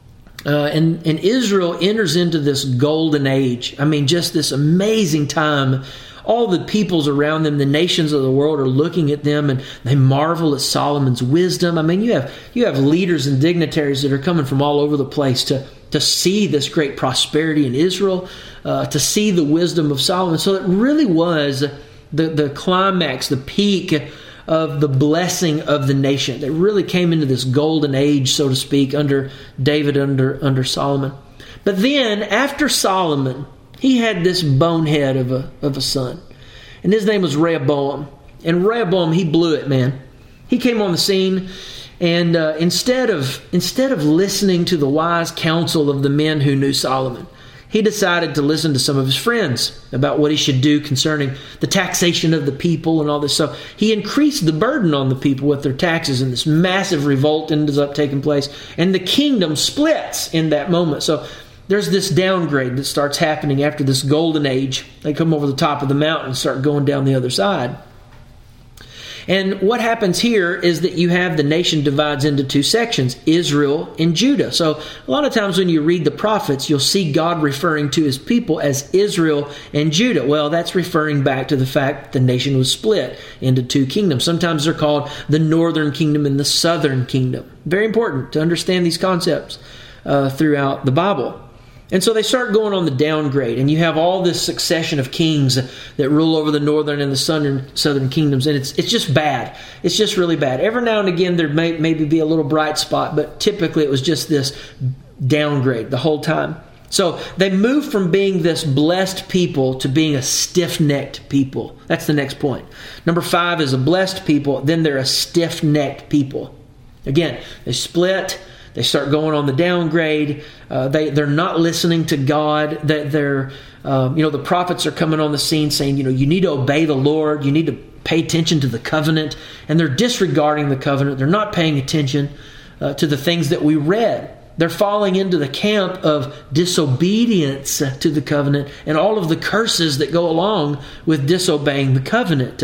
Uh, and, and Israel enters into this golden age. I mean, just this amazing time. All the peoples around them, the nations of the world, are looking at them, and they marvel at Solomon's wisdom. I mean, you have you have leaders and dignitaries that are coming from all over the place to, to see this great prosperity in Israel, uh, to see the wisdom of Solomon. So it really was the, the climax, the peak of the blessing of the nation. It really came into this golden age, so to speak, under David, under, under Solomon. But then, after Solomon, he had this bonehead of a of a son. And his name was Rehoboam. And Rehoboam, he blew it, man. He came on the scene, and uh, instead of instead of listening to the wise counsel of the men who knew Solomon, he decided to listen to some of his friends about what he should do concerning the taxation of the people and all this. So he increased the burden on the people with their taxes, and this massive revolt ends up taking place. And the kingdom splits in that moment. So there's this downgrade that starts happening after this golden age. They come over the top of the mountain and start going down the other side. And what happens here is that you have the nation divides into two sections, Israel and Judah. So a lot of times when you read the prophets, you'll see God referring to his people as Israel and Judah. Well, that's referring back to the fact that the nation was split into two kingdoms. Sometimes they're called the northern kingdom and the southern kingdom. Very important to understand these concepts uh, throughout the Bible. And so they start going on the downgrade, and you have all this succession of kings that rule over the northern and the southern southern kingdoms, and it's it's just bad. It's just really bad. Every now and again there may maybe be a little bright spot, but typically it was just this downgrade the whole time. So they move from being this blessed people to being a stiff-necked people. That's the next point. Number five is a blessed people, then they're a stiff-necked people. Again, they split. They start going on the downgrade. Uh, they, they're not listening to God. They, they're, um, you know, the prophets are coming on the scene saying, you know, you need to obey the Lord. You need to pay attention to the covenant. And they're disregarding the covenant. They're not paying attention uh, to the things that we read. They're falling into the camp of disobedience to the covenant and all of the curses that go along with disobeying the covenant.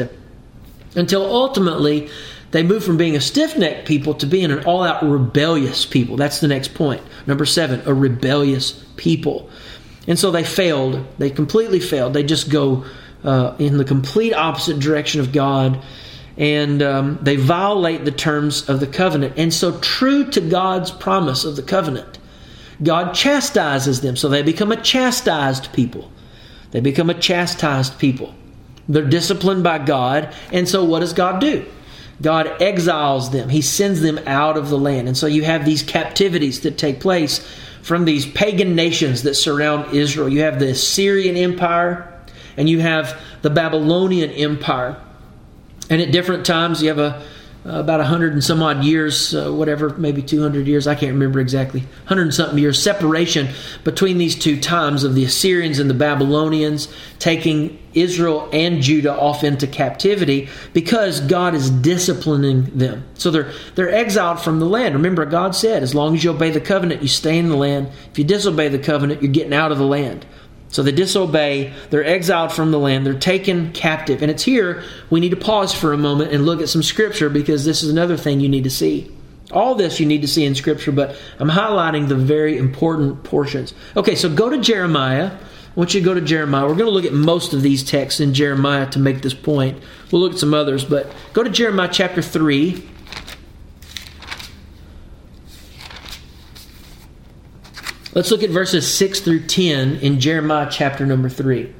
Until ultimately, they move from being a stiff-necked people to being an all-out rebellious people. That's the next point. Number seven, a rebellious people. And so they failed. They completely failed. They just go uh, in the complete opposite direction of God. And um, they violate the terms of the covenant. And so true to God's promise of the covenant, God chastises them. So they become a chastised people. They become a chastised people. They're disciplined by God. And so what does God do? God exiles them. He sends them out of the land. And so you have these captivities that take place from these pagan nations that surround Israel. You have the Assyrian Empire and you have the Babylonian Empire. And at different times you have a uh, about a hundred and some odd years, uh, whatever, maybe two hundred years, I can't remember exactly, hundred and something years separation between these two times of the Assyrians and the Babylonians taking Israel and Judah off into captivity because God is disciplining them. So they're they're exiled from the land. Remember, God said, as long as you obey the covenant, you stay in the land. If you disobey the covenant, you're getting out of the land. So they disobey, they're exiled from the land, they're taken captive. And it's here we need to pause for a moment and look at some Scripture, because this is another thing you need to see. All this you need to see in Scripture, but I'm highlighting the very important portions. Okay, so go to Jeremiah. I want you to go to Jeremiah. We're going to look at most of these texts in Jeremiah to make this point. We'll look at some others, but go to Jeremiah chapter three. Let's look at verses six through ten in Jeremiah chapter number three.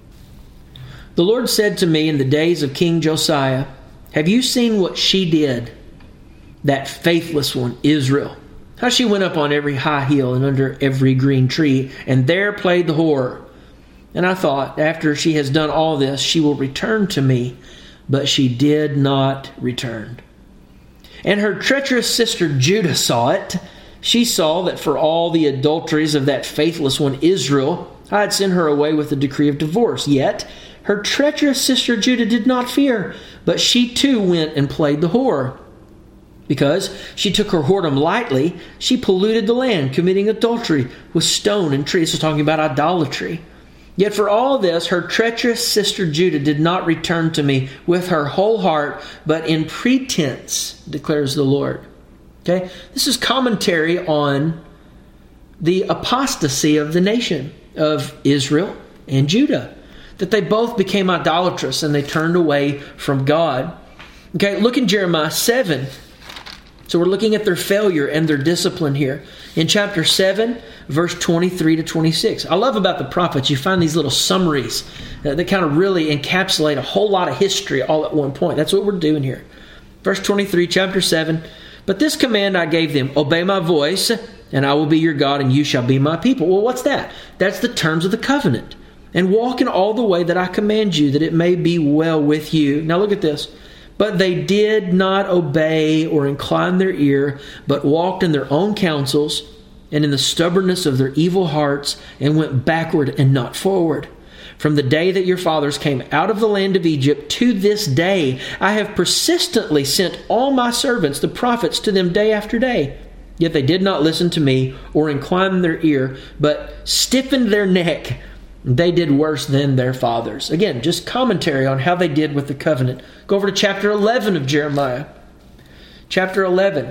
The Lord said to me in the days of King Josiah, "Have you seen what she did, that faithless one, Israel? How she went up on every high hill and under every green tree, and there played the whore. And I thought, after she has done all this, she will return to me. But she did not return. And her treacherous sister Judah saw it. She saw that for all the adulteries of that faithless one, Israel, I had sent her away with a decree of divorce. Yet her treacherous sister Judah did not fear, but she too went and played the whore. Because she took her whoredom lightly, she polluted the land, committing adultery with stone and tree." This is talking about idolatry. "Yet for all this, her treacherous sister Judah did not return to me with her whole heart, but in pretense, declares the Lord." Okay, this is commentary on the apostasy of the nation of Israel and Judah, that they both became idolatrous and they turned away from God. Okay, look in Jeremiah seven. So we're looking at their failure and their discipline here. In chapter seven, verse twenty-three to twenty-six. I love about the prophets, you find these little summaries uh, that kind of really encapsulate a whole lot of history all at one point. That's what we're doing here. Verse twenty-three, chapter seven. "But this command I gave them, obey my voice, and I will be your God, and you shall be my people." Well, what's that? That's the terms of the covenant. "And walk in all the way that I command you, that it may be well with you." Now look at this. "But they did not obey or incline their ear, but walked in their own counsels and in the stubbornness of their evil hearts, and went backward and not forward. From the day that your fathers came out of the land of Egypt to this day, I have persistently sent all my servants, the prophets, to them day after day. Yet they did not listen to me or incline their ear, but stiffened their neck. They did worse than their fathers." Again, just commentary on how they did with the covenant. Go over to chapter eleven of Jeremiah. Chapter eleven.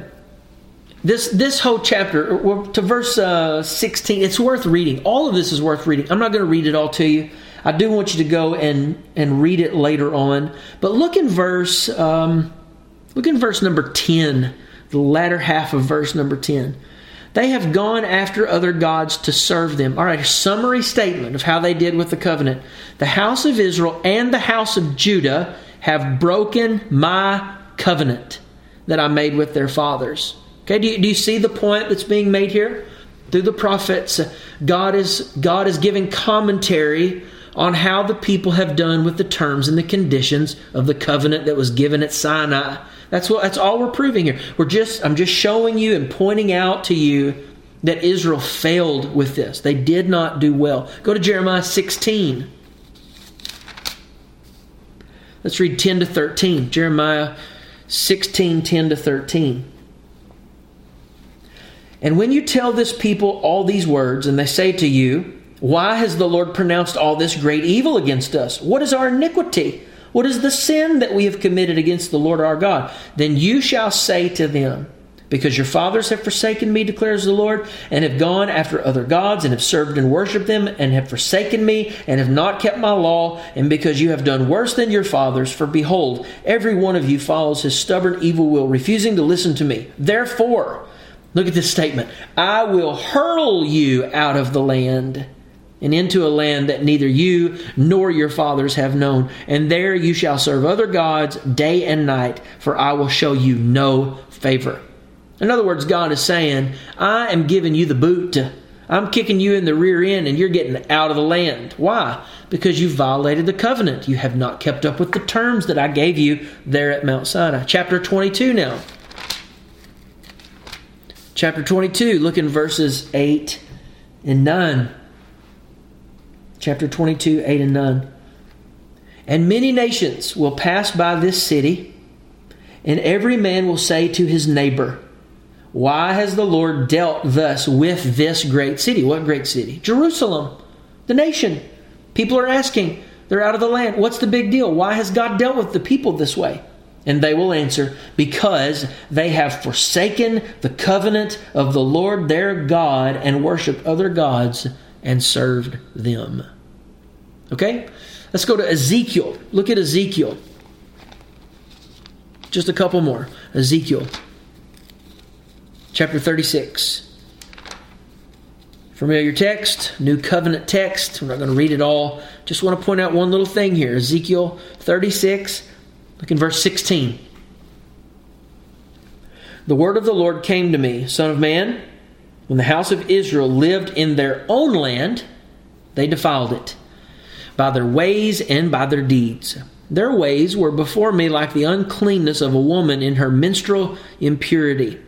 This this whole chapter, to verse uh, sixteen, it's worth reading. All of this is worth reading. I'm not going to read it all to you. I do want you to go and, and read it later on. But look in verse um, look in verse number ten, the latter half of verse number ten. "They have gone after other gods to serve them." All right, a summary statement of how they did with the covenant. "The house of Israel and the house of Judah have broken my covenant that I made with their fathers." Okay, do you, do you see the point that's being made here? Through the prophets, God is, God is giving commentary on how the people have done with the terms and the conditions of the covenant that was given at Sinai. That's what. That's all we're proving here. We're just. I'm just showing you and pointing out to you that Israel failed with this. They did not do well. Go to Jeremiah sixteen. Let's read ten to thirteen. Jeremiah sixteen, ten to thirteen. "And when you tell this people all these words, and they say to you, 'Why has the Lord pronounced all this great evil against us? What is our iniquity? What is the sin that we have committed against the Lord our God?' Then you shall say to them, 'Because your fathers have forsaken me, declares the Lord, and have gone after other gods, and have served and worshipped them, and have forsaken me, and have not kept my law, and because you have done worse than your fathers, for behold, every one of you follows his stubborn evil will, refusing to listen to me. Therefore,'" look at this statement, "I will hurl you out of the land, and into a land that neither you nor your fathers have known. And there you shall serve other gods day and night, for I will show you no favor." In other words, God is saying, I am giving you the boot. I'm kicking you in the rear end and you're getting out of the land. Why? Because you violated the covenant. You have not kept up with the terms that I gave you there at Mount Sinai. Chapter twenty-two now. Chapter twenty-two, look in verses eight and nine. Chapter twenty-two, eight and nine. And many nations will pass by this city, and every man will say to his neighbor, why has the Lord dealt thus with this great city? What great city? Jerusalem, the nation. People are asking, they're out of the land. What's the big deal? Why has God dealt with the people this way? And they will answer, because they have forsaken the covenant of the Lord their God and worshiped other gods and served them. Okay? Let's go to Ezekiel. Look at Ezekiel. Just a couple more. Ezekiel. Chapter thirty-six. Familiar text, New Covenant text. We're not going to read it all. Just want to point out one little thing here. Ezekiel thirty-six, look in verse sixteen. The word of the Lord came to me, Son of man, when the house of Israel lived in their own land, they defiled it by their ways and by their deeds. Their ways were before me like the uncleanness of a woman in her menstrual impurity.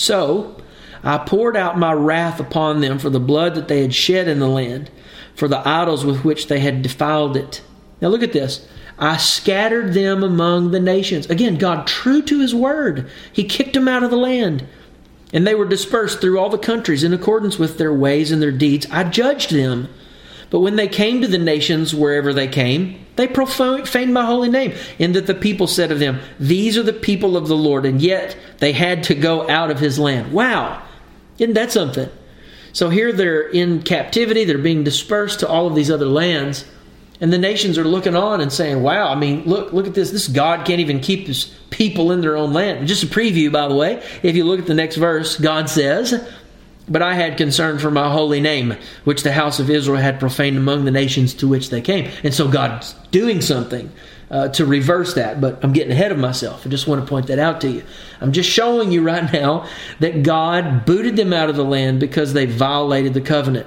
So I poured out my wrath upon them for the blood that they had shed in the land, for the idols with which they had defiled it. Now look at this. I scattered them among the nations. Again, God true to His word. He kicked them out of the land. And they were dispersed through all the countries in accordance with their ways and their deeds. I judged them. But when they came to the nations wherever they came, they profaned my holy name, in that the people said of them, these are the people of the Lord, and yet they had to go out of His land. Wow! Isn't that something? So here they're in captivity, they're being dispersed to all of these other lands, and the nations are looking on and saying, wow, I mean, look, look at this. This God can't even keep His people in their own land. Just a preview, by the way. If you look at the next verse, God says, but I had concern for my holy name, which the house of Israel had profaned among the nations to which they came. And so God's doing something uh, to reverse that. But I'm getting ahead of myself. I just want to point that out to you. I'm just showing you right now that God booted them out of the land because they violated the covenant.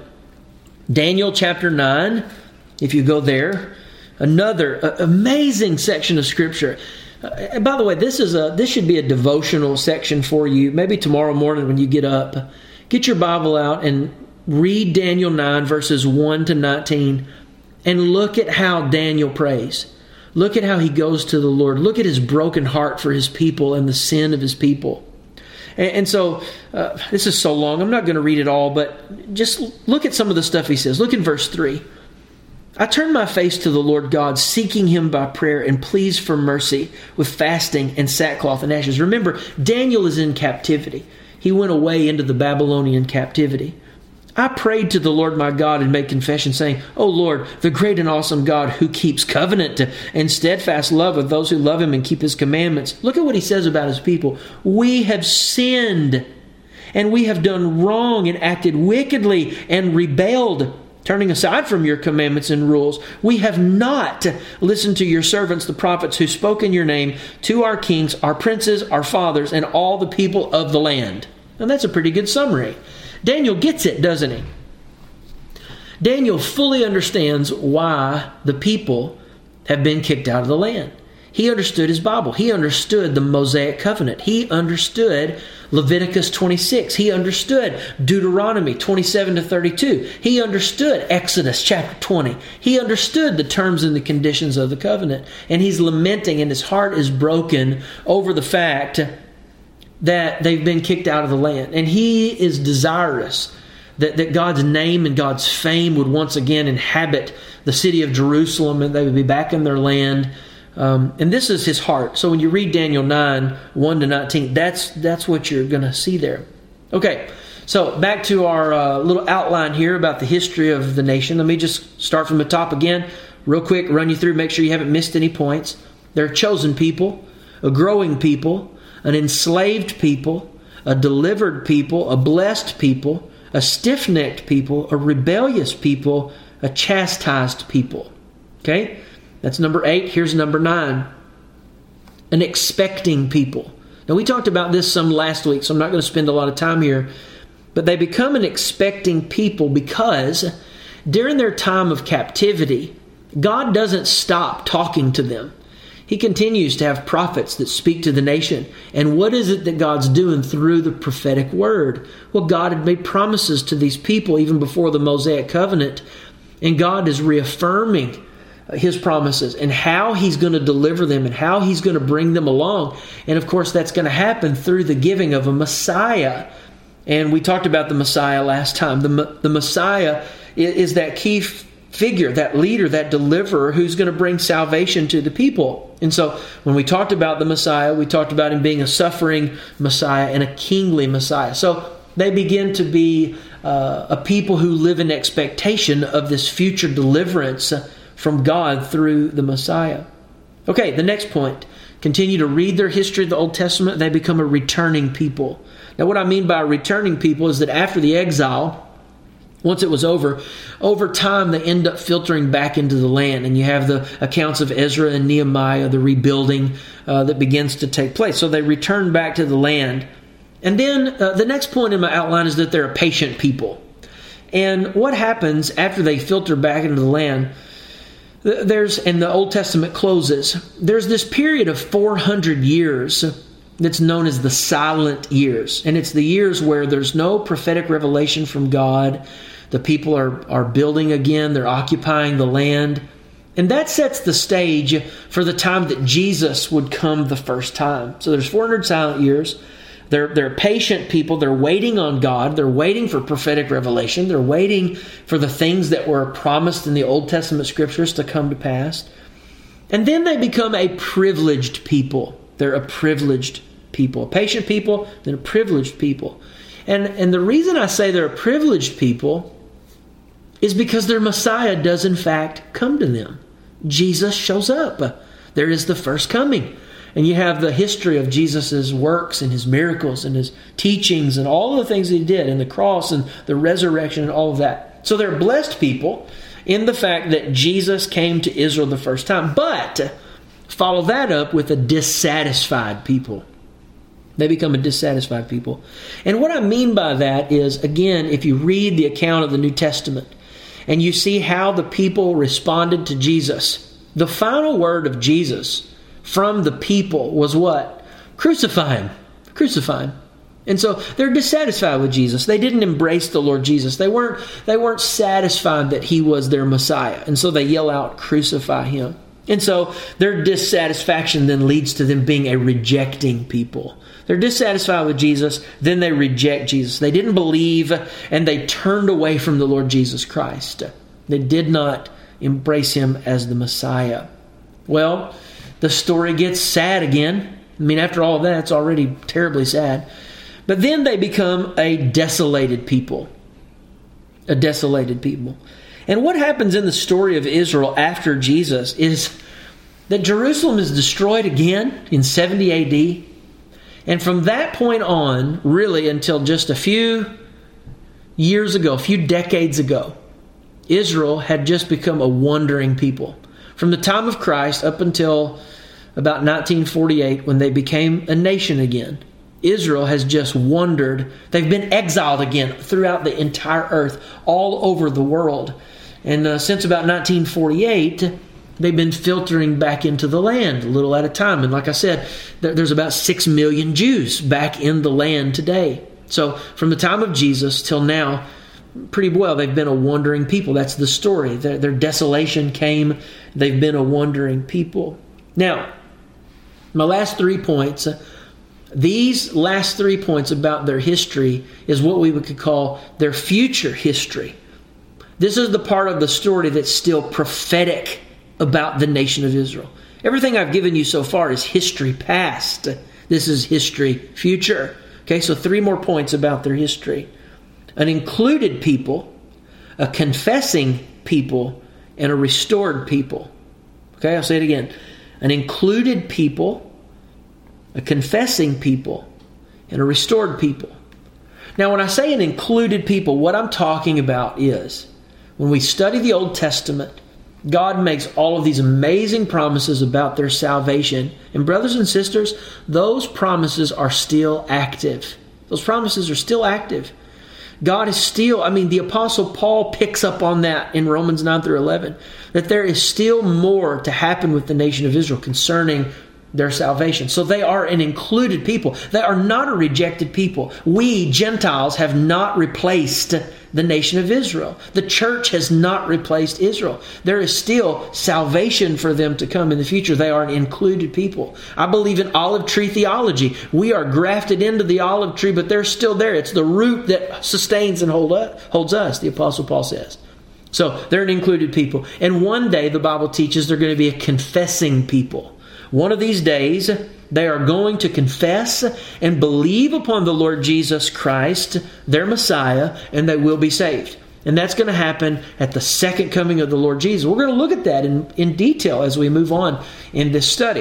Daniel chapter nine, if you go there, another uh, amazing section of Scripture. Uh, and by the way, this is a this should be a devotional section for you. Maybe tomorrow morning when you get up, get your Bible out and read Daniel nine, verses one to nineteen, and look at how Daniel prays. Look at how he goes to the Lord. Look at his broken heart for his people and the sin of his people. And, and so, uh, this is so long, I'm not going to read it all, but just look at some of the stuff he says. Look in verse three. I turned my face to the Lord God, seeking Him by prayer and pleas for mercy with fasting and sackcloth and ashes. Remember, Daniel is in captivity. He went away into the Babylonian captivity. I prayed to the Lord my God and made confession, saying, O Lord, the great and awesome God who keeps covenant and steadfast love with those who love Him and keep His commandments. Look at what He says about His people. We have sinned, and we have done wrong and acted wickedly and rebelled, turning aside from your commandments and rules. We have not listened to your servants, the prophets, who spoke in your name to our kings, our princes, our fathers, and all the people of the land. And that's a pretty good summary. Daniel gets it, doesn't he? Daniel fully understands why the people have been kicked out of the land. He understood his Bible. He understood the Mosaic covenant. He understood Leviticus twenty-six. He understood Deuteronomy twenty-seven to thirty-two. He understood Exodus chapter twenty. He understood the terms and the conditions of the covenant. And he's lamenting, and his heart is broken over the fact that they've been kicked out of the land. And he is desirous that, that God's name and God's fame would once again inhabit the city of Jerusalem, and they would be back in their land. Um, and this is his heart. So when you read Daniel nine, one to nineteen, that's that's what you're going to see there. Okay, so back to our uh, little outline here about the history of the nation. Let me just start from the top again, real quick, run you through, make sure you haven't missed any points. They're a chosen people, a growing people, an enslaved people, a delivered people, a blessed people, a stiff-necked people, a rebellious people, a chastised people. Okay? That's number eight. Here's number nine. An expecting people. Now, we talked about this some last week, so I'm not going to spend a lot of time here. But they become an expecting people because during their time of captivity, God doesn't stop talking to them. He continues to have prophets that speak to the nation. And what is it that God's doing through the prophetic word? Well, God had made promises to these people even before the Mosaic covenant. And God is reaffirming His promises and how He's going to deliver them and how He's going to bring them along. And of course, that's going to happen through the giving of a Messiah. And we talked about the Messiah last time. The, the Messiah is, is that key figure, that leader, that deliverer who's going to bring salvation to the people. And so when we talked about the Messiah, we talked about Him being a suffering Messiah and a kingly Messiah. So they begin to be uh, a people who live in expectation of this future deliverance from God through the Messiah. Okay, the next point. Continue to read their history of the Old Testament. They become a returning people. Now, what I mean by returning people is that after the exile, once it was over, over time they end up filtering back into the land. And you have the accounts of Ezra and Nehemiah, the rebuilding uh, that begins to take place. So they return back to the land. And then uh, the next point in my outline is that they're a patient people. And what happens after they filter back into the land, there's, and the Old Testament closes, there's this period of four hundred years that's known as the silent years. And it's the years where there's no prophetic revelation from God. The people are, are building again. They're occupying the land. And that sets the stage for the time that Jesus would come the first time. So there's four hundred silent years. They're, they're patient people. They're waiting on God. They're waiting for prophetic revelation. They're waiting for the things that were promised in the Old Testament scriptures to come to pass. And then they become a privileged people. They're a privileged people. A patient people, then a privileged people. And, and the reason I say they're a privileged people is because their Messiah does in fact come to them. Jesus shows up. There is the first coming. And you have the history of Jesus' works and His miracles and His teachings and all of the things He did, and the cross and the resurrection and all of that. So they're blessed people in the fact that Jesus came to Israel the first time. But follow that up with a dissatisfied people. They become a dissatisfied people. And what I mean by that is, again, if you read the account of the New Testament and you see how the people responded to Jesus, the final word of Jesus from the people was what? Crucify Him. Crucify Him. And so they're dissatisfied with Jesus. They didn't embrace the Lord Jesus. They weren't, they weren't satisfied that He was their Messiah. And so they yell out, crucify Him. And so their dissatisfaction then leads to them being a rejecting people. They're dissatisfied with Jesus, then they reject Jesus. They didn't believe, and they turned away from the Lord Jesus Christ. They did not embrace Him as the Messiah. Well, the story gets sad again. I mean, after all of that, it's already terribly sad. But then they become a desolated people. A desolated people. And what happens in the story of Israel after Jesus is that Jerusalem is destroyed again in seventy A D. And from that point on, really until just a few years ago, a few decades ago, Israel had just become a wandering people. From the time of Christ up until about nineteen forty-eight, when they became a nation again, Israel has just wandered. They've been exiled again throughout the entire earth, all over the world. And uh, since about nineteen forty-eight, they've been filtering back into the land a little at a time. And like I said, there, there's about six million Jews back in the land today. So from the time of Jesus till now, pretty well, they've been a wandering people. That's the story. Their, their desolation came. They've been a wandering people. Now, my last three points, these last three points about their history is what we could call their future history. This is the part of the story that's still prophetic about the nation of Israel. Everything I've given you so far is history past. This is history future. Okay, so three more points about their history. An included people, a confessing people, and a restored people. Okay, I'll say it again. An included people, a confessing people, and a restored people. Now, when I say an included people, what I'm talking about is when we study the Old Testament, God makes all of these amazing promises about their salvation. And brothers and sisters, those promises are still active. Those promises are still active. God is still, I mean, the Apostle Paul picks up on that in Romans nine through eleven, that there is still more to happen with the nation of Israel concerning their salvation. So they are an included people. They are not a rejected people. We, Gentiles, have not replaced the nation of Israel. The church has not replaced Israel. There is still salvation for them to come in the future. They are an included people. I believe in olive tree theology. We are grafted into the olive tree, but they're still there. It's the root that sustains and hold up, holds us, the Apostle Paul says. So they're an included people. And one day, the Bible teaches, they're going to be a confessing people. One of these days, they are going to confess and believe upon the Lord Jesus Christ, their Messiah, and they will be saved. And that's going to happen at the second coming of the Lord Jesus. We're going to look at that in, in detail as we move on in this study.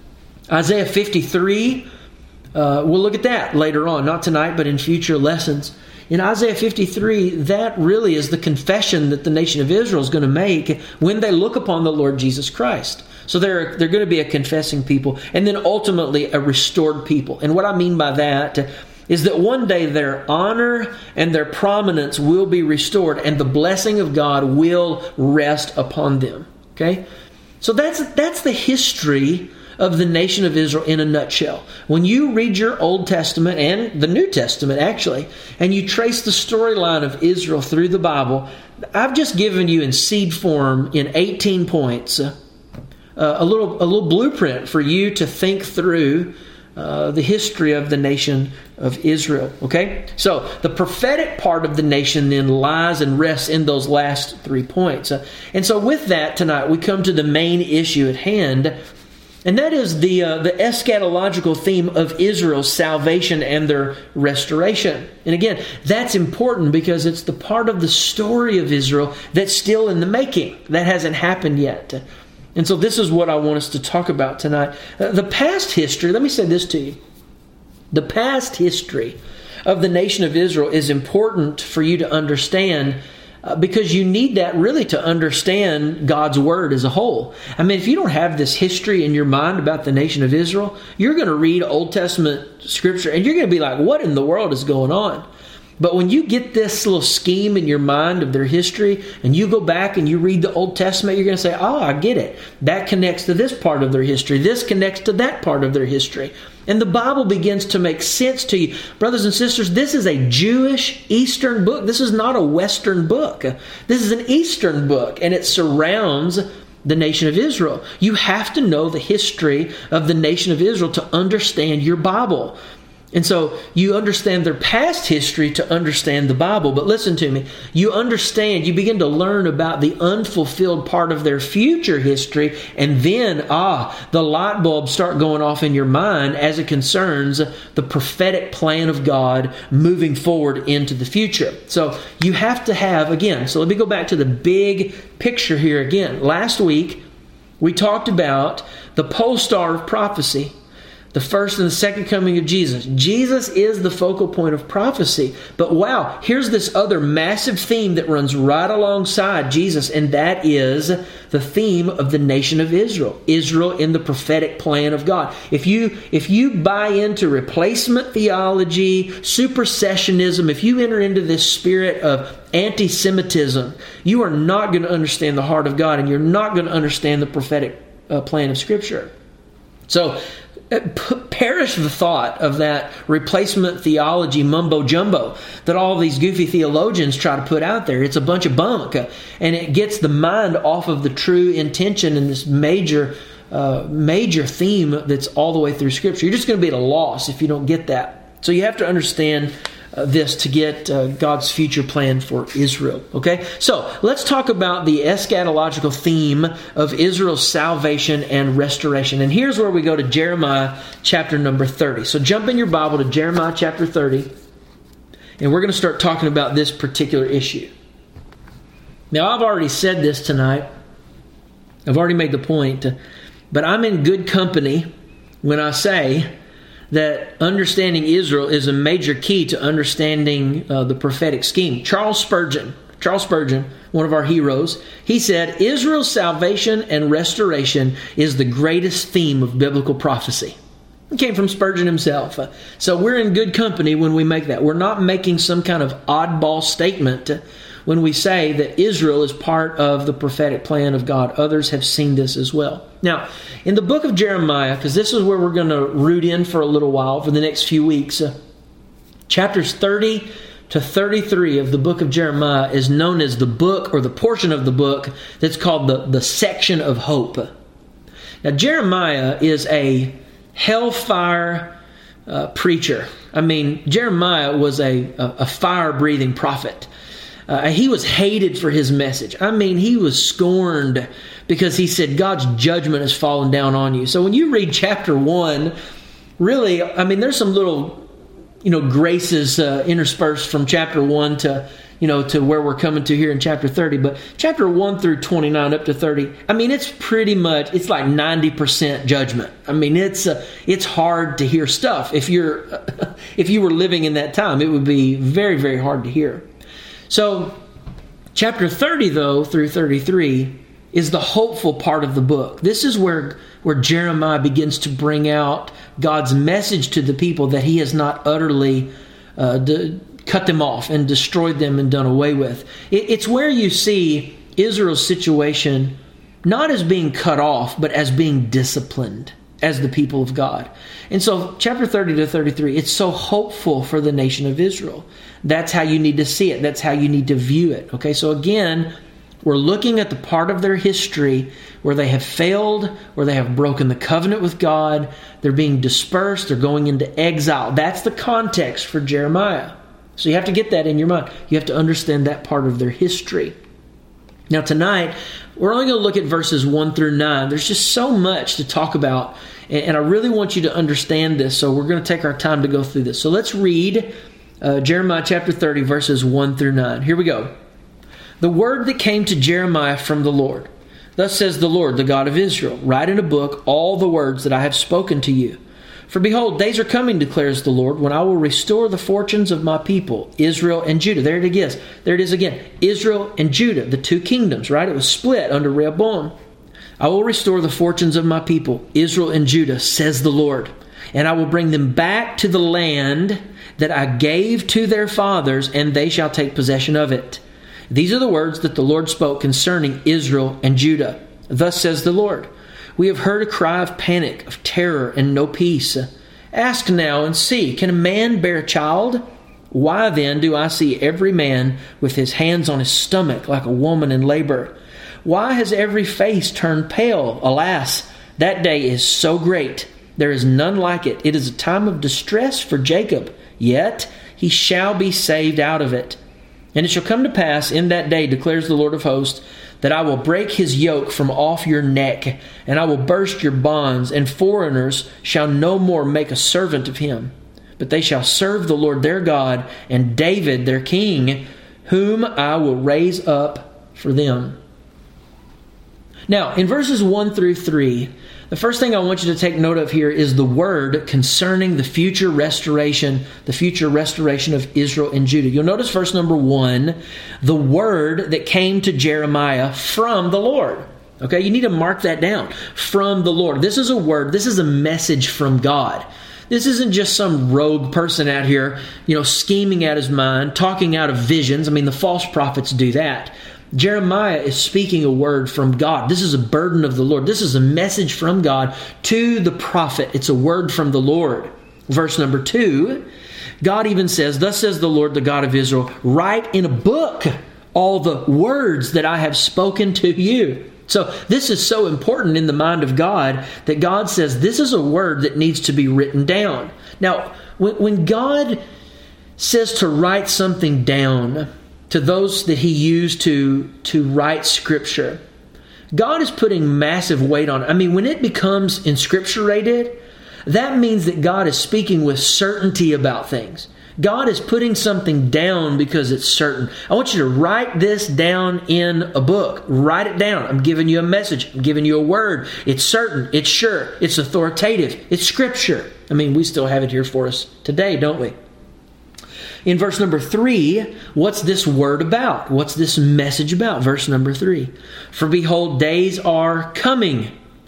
Isaiah fifty-three, uh, we'll look at that later on, not tonight, but in future lessons. In Isaiah fifty-three, that really is the confession that the nation of Israel is going to make when they look upon the Lord Jesus Christ. So they're, they're going to be a confessing people, and then ultimately a restored people. And what I mean by that is that one day their honor and their prominence will be restored, and the blessing of God will rest upon them. Okay? So that's that's the history of the nation of Israel in a nutshell. When you read your Old Testament and the New Testament, actually, and you trace the storyline of Israel through the Bible, I've just given you in seed form in eighteen points uh, a little a little blueprint for you to think through uh, the history of the nation of Israel. Okay? So the prophetic part of the nation then lies and rests in those last three points. Uh, and so with that, tonight we come to the main issue at hand. And that is the uh, the eschatological theme of Israel's salvation and their restoration. And again, that's important because it's the part of the story of Israel that's still in the making. That hasn't happened yet. And so this is what I want us to talk about tonight. Uh, the past history, let me say this to you. The past history of the nation of Israel is important for you to understand Uh, because you need that really to understand God's Word as a whole. I mean, if you don't have this history in your mind about the nation of Israel, you're going to read Old Testament Scripture and you're going to be like, what in the world is going on? But when you get this little scheme in your mind of their history and you go back and you read the Old Testament, you're going to say, oh, I get it. That connects to this part of their history. This connects to that part of their history. And the Bible begins to make sense to you. Brothers and sisters, this is a Jewish Eastern book. This is not a Western book. This is an Eastern book, and it surrounds the nation of Israel. You have to know the history of the nation of Israel to understand your Bible. And so you understand their past history to understand the Bible. But listen to me. You understand, you begin to learn about the unfulfilled part of their future history. And then, ah, the light bulbs start going off in your mind as it concerns the prophetic plan of God moving forward into the future. So you have to have, again, so let me go back to the big picture here again. Last week, we talked about the pole star of prophecy. The first and the second coming of Jesus. Jesus is the focal point of prophecy. But wow, here's this other massive theme that runs right alongside Jesus, and that is the theme of the nation of Israel. Israel in the prophetic plan of God. If you, if you buy into replacement theology, supersessionism, if you enter into this spirit of anti-Semitism, you are not going to understand the heart of God, and you're not going to understand the prophetic uh, plan of Scripture. So, perish the thought of that replacement theology mumbo-jumbo that all these goofy theologians try to put out there. It's a bunch of bunk, and it gets the mind off of the true intention in this major, uh, major theme that's all the way through Scripture. You're just going to be at a loss if you don't get that. So you have to understand uh, this to get uh, God's future plan for Israel. Okay, so let's talk about the eschatological theme of Israel's salvation and restoration. And here's where we go to Jeremiah chapter number thirty. So jump in your Bible to Jeremiah chapter thirty, and we're going to start talking about this particular issue. Now, I've already said this tonight. I've already made the point, but I'm in good company when I say that understanding Israel is a major key to understanding uh, the prophetic scheme. Charles Spurgeon, Charles Spurgeon, one of our heroes, he said, Israel's salvation and restoration is the greatest theme of biblical prophecy. It came from Spurgeon himself. Uh, so we're in good company when we make that. We're not making some kind of oddball statement when we say that Israel is part of the prophetic plan of God. Others have seen this as well. Now, in the book of Jeremiah, because this is where we're going to root in for a little while for the next few weeks, uh, chapters thirty to thirty-three of the book of Jeremiah is known as the book, or the portion of the book that's called the, the section of hope. Now, Jeremiah is a hellfire uh, preacher. I mean, Jeremiah was a, a, a fire-breathing prophet. Uh, he was hated for his message. I mean, he was scorned because he said God's judgment has fallen down on you. So when you read chapter one, really, I mean, there's some little, you know, graces uh, interspersed from chapter one to, you know, to where we're coming to here in chapter thirty. But chapter one through twenty-nine up to thirty, I mean, it's pretty much, it's like ninety percent judgment. I mean, it's uh, it's hard to hear stuff. If you're, if you were living in that time, it would be very, very hard to hear. So, chapter thirty, though, through thirty-three, is the hopeful part of the book. This is where, where Jeremiah begins to bring out God's message to the people, that he has not utterly uh, de- cut them off and destroyed them and done away with. It, it's where you see Israel's situation not as being cut off, but as being disciplined as the people of God. And so chapter thirty to thirty-three, it's so hopeful for the nation of Israel. That's how you need to see it. That's how you need to view it. Okay, so again, we're looking at the part of their history where they have failed, where they have broken the covenant with God. They're being dispersed. They're going into exile. That's the context for Jeremiah. So you have to get that in your mind. You have to understand that part of their history. Now tonight, we're only going to look at verses one through nine. There's just so much to talk about, and I really want you to understand this, so we're going to take our time to go through this. So let's read uh, Jeremiah chapter thirty, verses one through nine. Here we go. The word that came to Jeremiah from the Lord. Thus says the Lord, the God of Israel, write in a book all the words that I have spoken to you. For behold, days are coming, declares the Lord, when I will restore the fortunes of my people, Israel and Judah. There it is. There it is again. Israel and Judah, the two kingdoms, right? It was split under Rehoboam. I will restore the fortunes of my people, Israel and Judah, says the Lord. And I will bring them back to the land that I gave to their fathers, and they shall take possession of it. These are the words that the Lord spoke concerning Israel and Judah. Thus says the Lord, we have heard a cry of panic, of terror, and no peace. Ask now and see, can a man bear a child? Why then do I see every man with his hands on his stomach like a woman in labor? Why has every face turned pale? Alas, that day is so great. There is none like it. It is a time of distress for Jacob, yet he shall be saved out of it. And it shall come to pass in that day, declares the Lord of hosts, that I will break his yoke from off your neck, and I will burst your bonds, and foreigners shall no more make a servant of him. But they shall serve the Lord their God, and David their king, whom I will raise up for them. Now, in verses one through three, the first thing I want you to take note of here is the word concerning the future restoration, the future restoration of Israel and Judah. You'll notice verse number one, the word that came to Jeremiah from the Lord. Okay, you need to mark that down. From the Lord. This is a word, this is a message from God. This isn't just some rogue person out here, you know, scheming out his mind, talking out of visions. I mean, the false prophets do that. Jeremiah is speaking a word from God. This is a burden of the Lord. This is a message from God to the prophet. It's a word from the Lord. Verse number two, God even says, thus says the Lord, the God of Israel, write in a book all the words that I have spoken to you. So this is so important in the mind of God that God says this is a word that needs to be written down. Now, when, when God says to write something down to those that he used to, to write Scripture, God is putting massive weight on it. I mean, when it becomes inscripturated, that means that God is speaking with certainty about things. God is putting something down because it's certain. I want you to write this down in a book. Write it down. I'm giving you a message. I'm giving you a word. It's certain. It's sure. It's authoritative. It's Scripture. I mean, we still have it here for us today, don't we? In verse number three, what's this word about? What's this message about? Verse number three. For behold, days are coming.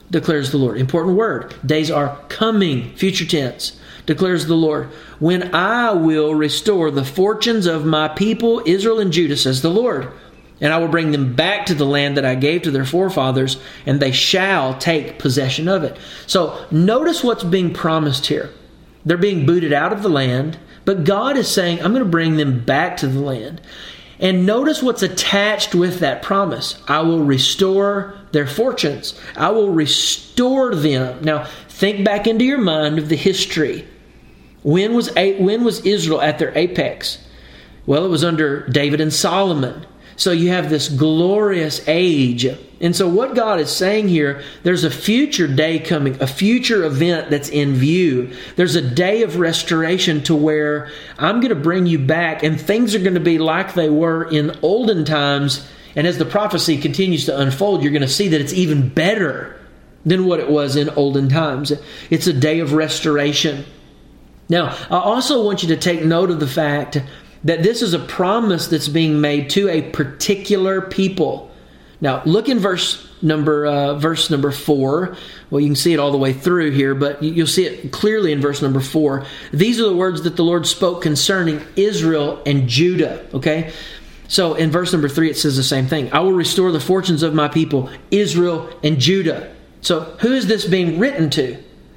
declares the Lord. Important word. Days are coming, future tense, declares the Lord, when I will restore the fortunes of my people, Israel and Judah, says the Lord. And I will bring them back to the land that I gave to their forefathers, and they shall take possession of it. So notice what's being promised here. They're being booted out of the land, but God is saying, I'm going to bring them back to the land. And notice what's attached with that promise. I will restore their fortunes. I will restore them. Now, think back into your mind of the history. When was, when was Israel at their apex? Well, it was under David and Solomon. So you have this glorious age. And so what God is saying here, there's a future day coming, a future event that's in view. There's a day of restoration to where I'm going to bring you back, and things are going to be like they were in olden times. And as the prophecy continues to unfold, you're going to see that it's even better than what it was in olden times. It's a day of restoration. Now, I also want you to take note of the fact that this is a promise that's being made to a particular people. Now, look in verse number uh, verse number four. Well, you can see it all the way through here, but you'll see it clearly in verse number four. These are the words that the Lord spoke concerning Israel and Judah. Okay? So in verse number three, it says the same thing. I will restore the fortunes of my people, Israel and Judah. So who is this being written to?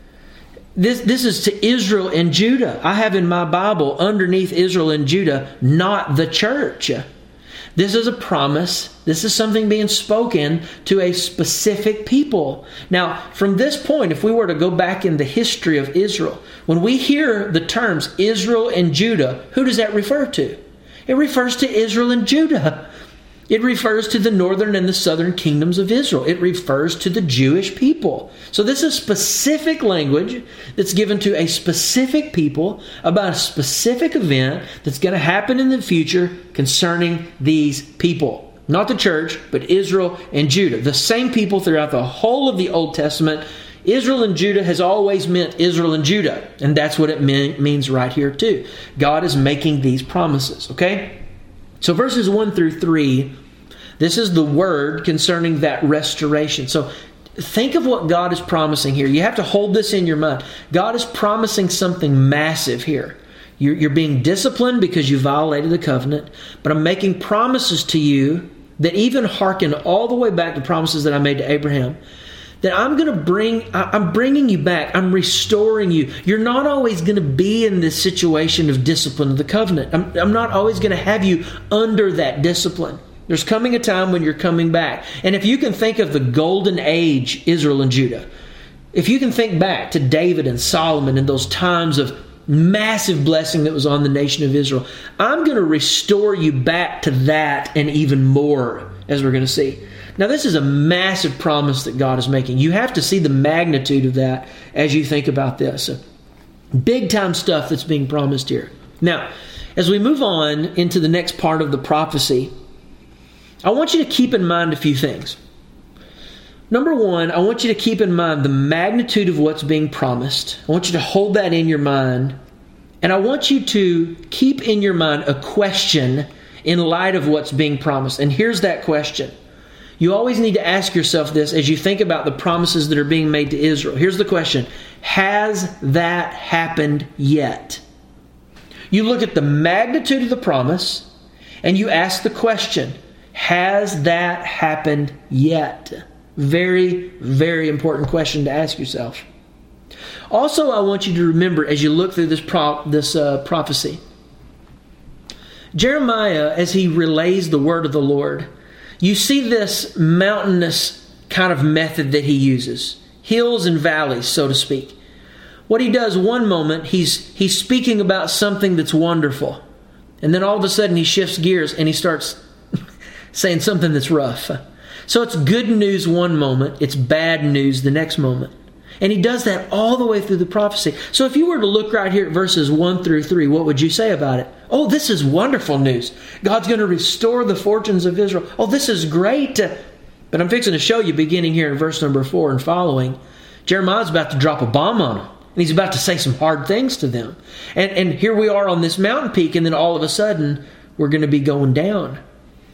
This, this is to Israel and Judah. I have in my Bible, underneath Israel and Judah, not the church. This is a promise. This is something being spoken to a specific people. Now, from this point, if we were to go back in the history of Israel, when we hear the terms Israel and Judah, who does that refer to? It refers to Israel and Judah. It refers to the northern and the southern kingdoms of Israel. It refers to the Jewish people. So this is specific language that's given to a specific people about a specific event that's going to happen in the future concerning these people. Not the church, but Israel and Judah. The same people throughout the whole of the Old Testament. Israel and Judah has always meant Israel and Judah. And that's what it mean, means right here too. God is making these promises, okay? So verses one through three, this is the word concerning that restoration. So think of what God is promising here. You have to hold this in your mind. God is promising something massive here. You're, you're being disciplined because you violated the covenant, but I'm making promises to you that even hearken all the way back to promises that I made to Abraham. That I'm going to bring, I'm bringing you back. I'm restoring you. You're not always going to be in this situation of discipline of the covenant. I'm, I'm not always going to have you under that discipline. There's coming a time when you're coming back. And if you can think of the golden age, Israel and Judah, if you can think back to David and Solomon and those times of massive blessing that was on the nation of Israel, I'm going to restore you back to that and even more, as we're going to see. Now, this is a massive promise that God is making. You have to see the magnitude of that as you think about this. Big time stuff that's being promised here. Now, as we move on into the next part of the prophecy, I want you to keep in mind a few things. Number one, I want you to keep in mind the magnitude of what's being promised. I want you to hold that in your mind. And I want you to keep in your mind a question in light of what's being promised. And here's that question. You always need to ask yourself this as you think about the promises that are being made to Israel. Here's the question. Has that happened yet? You look at the magnitude of the promise and you ask the question, has that happened yet? Very, very important question to ask yourself. Also, I want you to remember as you look through this, pro- this uh, prophecy, Jeremiah, as he relays the word of the Lord, you see this mountainous kind of method that he uses. Hills and valleys, so to speak. What he does one moment, he's he's speaking about something that's wonderful. And then all of a sudden he shifts gears and he starts saying something that's rough. So it's good news one moment, it's bad news the next moment. And he does that all the way through the prophecy. So if you were to look right here at verses one through three, what would you say about it? Oh, this is wonderful news. God's going to restore the fortunes of Israel. Oh, this is great. But I'm fixing to show you, beginning here in verse number four and following, Jeremiah's about to drop a bomb on them. And he's about to say some hard things to them. And, and here we are on this mountain peak, and then all of a sudden, we're going to be going down.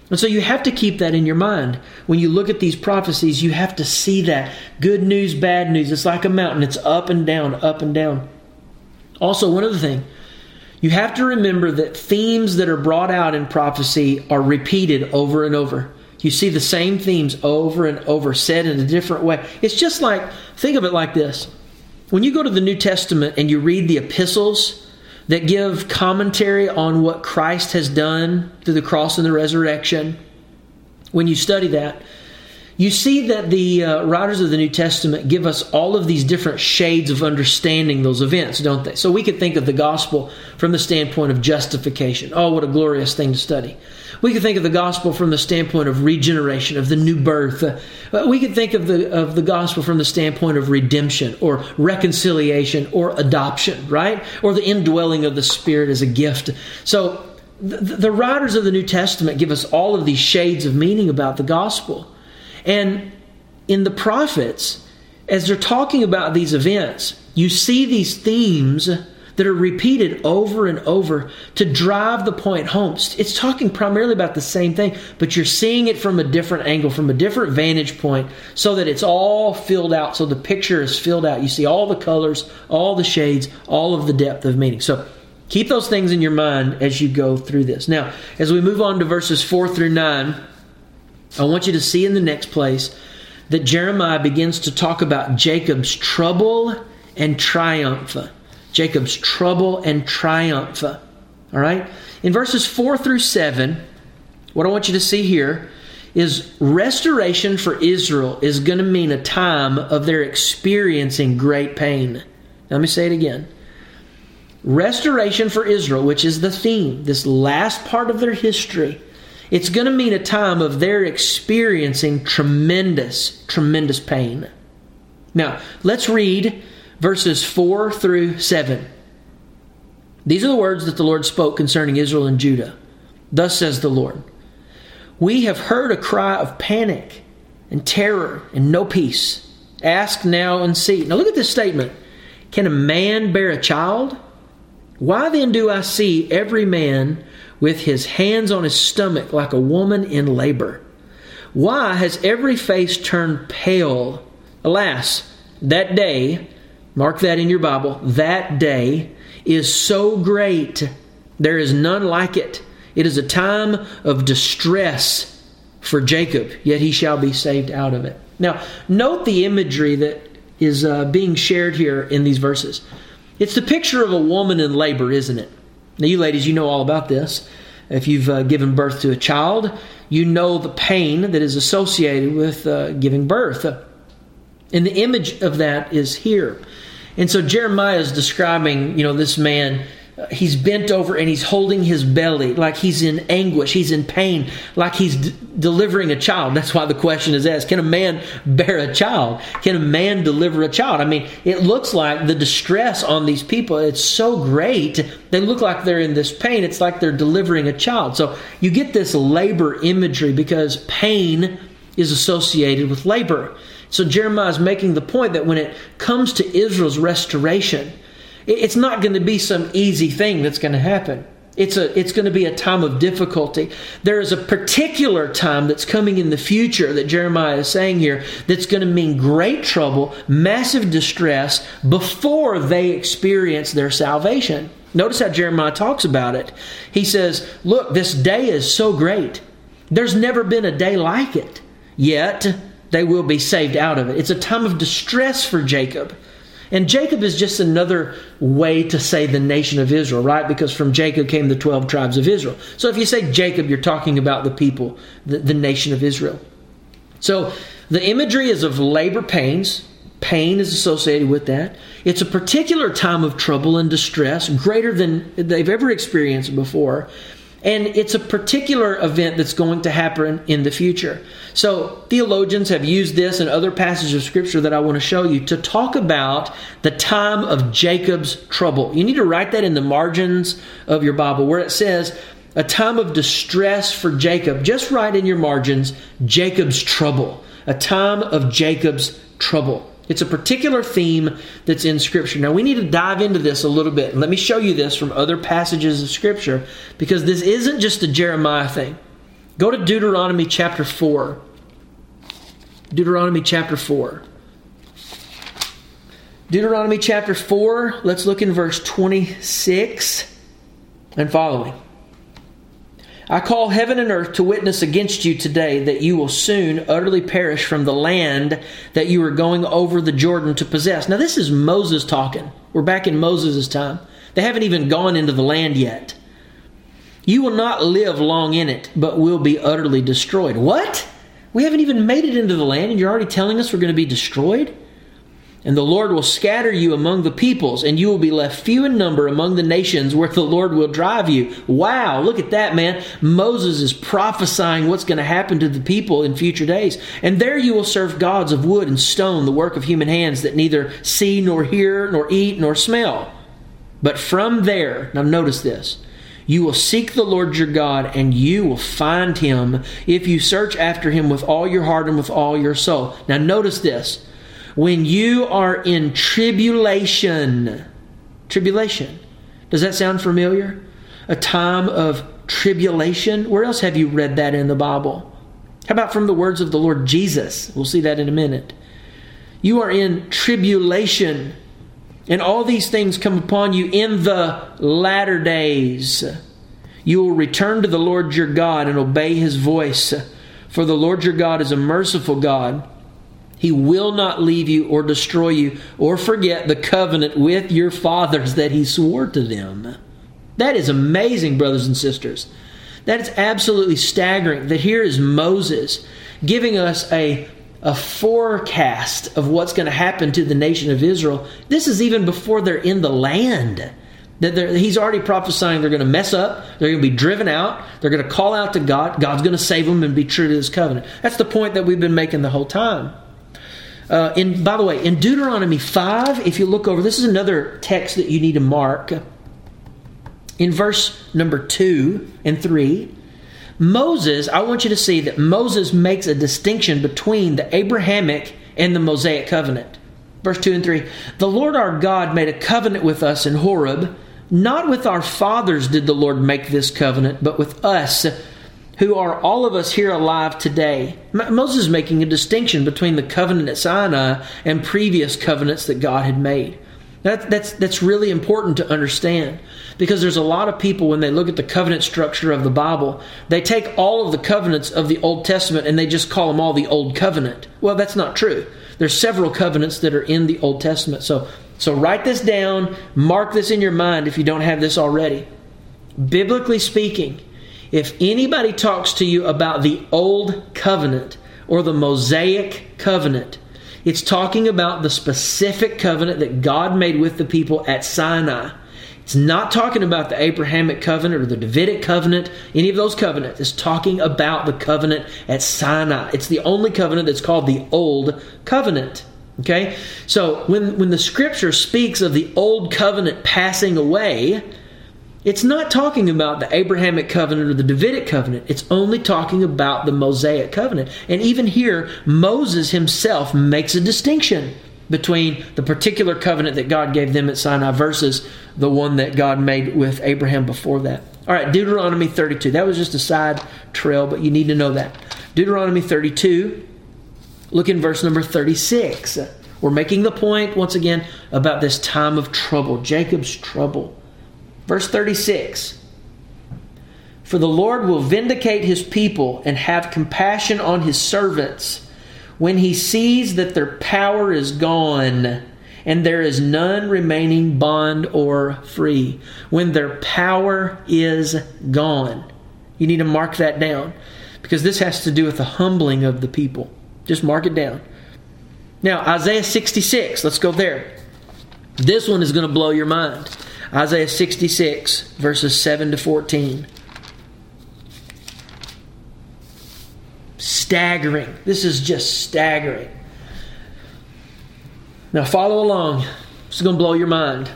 And so you have to keep that in your mind. When you look at these prophecies, you have to see that. Good news, bad news. It's like a mountain. It's up and down, up and down. Also, one other thing. You have to remember that themes that are brought out in prophecy are repeated over and over. You see the same themes over and over, said in a different way. It's just like, think of it like this. When you go to the New Testament and you read the epistles that give commentary on what Christ has done through the cross and the resurrection, when you study that, you see that the uh, writers of the New Testament give us all of these different shades of understanding those events, don't they? So we could think of the gospel from the standpoint of justification. Oh, what a glorious thing to study. We could think of the gospel from the standpoint of regeneration, of the new birth. Uh, we could think of the of the gospel from the standpoint of redemption or reconciliation or adoption, right? Or the indwelling of the Spirit as a gift. So the, the writers of the New Testament give us all of these shades of meaning about the gospel. And in the prophets, as they're talking about these events, you see these themes that are repeated over and over to drive the point home. It's talking primarily about the same thing, but you're seeing it from a different angle, from a different vantage point, so that it's all filled out, so the picture is filled out. You see all the colors, all the shades, all of the depth of meaning. So keep those things in your mind as you go through this. Now, as we move on to verses four through nine, I want you to see in the next place that Jeremiah begins to talk about Jacob's trouble and triumph. Jacob's trouble and triumph. All right? In verses four through seven, what I want you to see here is restoration for Israel is going to mean a time of their experiencing great pain. Now, let me say it again. Restoration for Israel, which is the theme, this last part of their history, it's going to mean a time of their experiencing tremendous, tremendous pain. Now, let's read verses four through seven. These are the words that the Lord spoke concerning Israel and Judah. Thus says the Lord, "We have heard a cry of panic and terror and no peace. Ask now and see." Now look at this statement. "Can a man bear a child? Why then do I see every man with his hands on his stomach like a woman in labor? Why has every face turned pale? Alas, that day," mark that in your Bible, "that day is so great, there is none like it. It is a time of distress for Jacob, yet he shall be saved out of it." Now, note the imagery that is uh, being shared here in these verses. It's the picture of a woman in labor, isn't it? Now, you ladies, you know all about this. If you've uh, given birth to a child, you know the pain that is associated with uh, giving birth. And the image of that is here. And so Jeremiah is describing, you know, this man, uh, he's bent over and he's holding his belly like he's in anguish, he's in pain, like he's d- delivering a child. That's why the question is asked, can a man bear a child? Can a man deliver a child? I mean, it looks like the distress on these people, it's so great, they look like they're in this pain. It's like they're delivering a child. So you get this labor imagery because pain is associated with labor. So Jeremiah is making the point that when it comes to Israel's restoration, it's not going to be some easy thing that's going to happen. It's a it's going to be a time of difficulty. There is a particular time that's coming in the future that Jeremiah is saying here that's going to mean great trouble, massive distress before they experience their salvation. Notice how Jeremiah talks about it. He says, look, this day is so great. There's never been a day like it. Yet they will be saved out of it. It's a time of distress for Jacob. And Jacob is just another way to say the nation of Israel, right? Because from Jacob came the twelve tribes of Israel. So if you say Jacob, you're talking about the people, the, the nation of Israel. So the imagery is of labor pains. Pain is associated with that. It's a particular time of trouble and distress, greater than they've ever experienced before. And it's a particular event that's going to happen in the future. So theologians have used this and other passages of Scripture that I want to show you to talk about the time of Jacob's trouble. You need to write that in the margins of your Bible where it says a time of distress for Jacob. Just write in your margins, Jacob's trouble. A time of Jacob's trouble. It's a particular theme that's in Scripture. Now, we need to dive into this a little bit. And let me show you this from other passages of Scripture, because this isn't just a Jeremiah thing. Go to Deuteronomy chapter four. Deuteronomy chapter four. Deuteronomy chapter four, let's look in verse twenty-six and following. I call heaven and earth to witness against you today that you will soon utterly perish from the land that you are going over the Jordan to possess. Now this is Moses talking. We're back in Moses' time. They haven't even gone into the land yet. You will not live long in it, but will be utterly destroyed. What? We haven't even made it into the land, and you're already telling us we're going to be destroyed? And the Lord will scatter you among the peoples, and you will be left few in number among the nations where the Lord will drive you. Wow, look at that, man. Moses is prophesying what's going to happen to the people in future days. And there you will serve gods of wood and stone, the work of human hands that neither see nor hear nor eat nor smell. But from there, now notice this, you will seek the Lord your God, and you will find Him if you search after Him with all your heart and with all your soul. Now notice this. When you are in tribulation, tribulation, does that sound familiar? A time of tribulation? Where else have you read that in the Bible? How about from the words of the Lord Jesus? We'll see that in a minute. You are in tribulation, and all these things come upon you in the latter days. You will return to the Lord your God and obey His voice, for the Lord your God is a merciful God. He will not leave you or destroy you or forget the covenant with your fathers that He swore to them. That is amazing, brothers and sisters. That is absolutely staggering that here is Moses giving us a, a forecast of what's going to happen to the nation of Israel. This is even before they're in the land. That he's already prophesying they're going to mess up, they're going to be driven out, they're going to call out to God, God's going to save them and be true to His covenant. That's the point that we've been making the whole time. Uh, in, by the way, in Deuteronomy five, if you look over, this is another text that you need to mark. In verse number two and three, Moses, I want you to see that Moses makes a distinction between the Abrahamic and the Mosaic covenant. Verse two and three, the Lord our God made a covenant with us in Horeb. Not with our fathers did the Lord make this covenant, but with us, who are all of us here alive today. Moses is making a distinction between the covenant at Sinai and previous covenants that God had made. That, that's, that's really important to understand, because there's a lot of people, when they look at the covenant structure of the Bible, they take all of the covenants of the Old Testament and they just call them all the Old Covenant. Well, that's not true. There's several covenants that are in the Old Testament. So, so write this down, mark this in your mind if you don't have this already. Biblically speaking, if anybody talks to you about the Old Covenant or the Mosaic Covenant, it's talking about the specific covenant that God made with the people at Sinai. It's not talking about the Abrahamic covenant or the Davidic covenant, any of those covenants. It's talking about the covenant at Sinai. It's the only covenant that's called the Old Covenant. Okay? So when, when the Scripture speaks of the Old Covenant passing away, it's not talking about the Abrahamic covenant or the Davidic covenant. It's only talking about the Mosaic covenant. And even here, Moses himself makes a distinction between the particular covenant that God gave them at Sinai versus the one that God made with Abraham before that. All right, Deuteronomy thirty-two. That was just a side trail, but you need to know that. Deuteronomy thirty-two, look in verse number thirty-six. We're making the point, once again, about this time of trouble, Jacob's trouble. Verse thirty-six, for the Lord will vindicate His people and have compassion on His servants when He sees that their power is gone and there is none remaining bond or free. When their power is gone. You need to mark that down, because this has to do with the humbling of the people. Just mark it down. Now, Isaiah sixty-six, let's go there. This one is going to blow your mind. Isaiah sixty-six, verses seven to fourteen. Staggering. This is just staggering. Now follow along. This is going to blow your mind.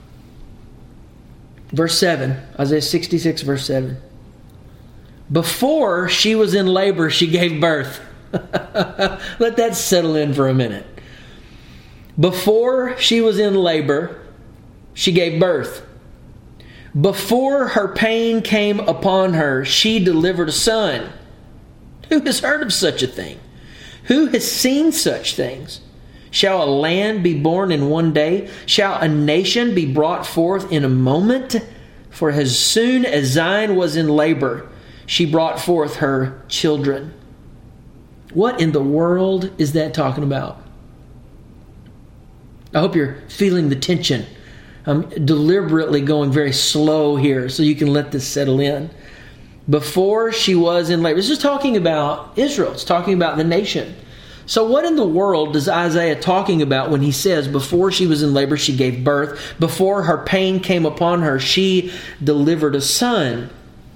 Verse seven. Isaiah sixty-six, verse seven. Before she was in labor, she gave birth. Let that settle in for a minute. Before she was in labor, she gave birth. Before her pain came upon her, she delivered a son. Who has heard of such a thing? Who has seen such things? Shall a land be born in one day? Shall a nation be brought forth in a moment? For as soon as Zion was in labor, she brought forth her children. What in the world is that talking about? I hope you're feeling the tension. I'm deliberately going very slow here so you can let this settle in. Before she was in labor. This is talking about Israel. It's talking about the nation. So what in the world is Isaiah talking about when he says, before she was in labor, she gave birth. Before her pain came upon her, she delivered a son.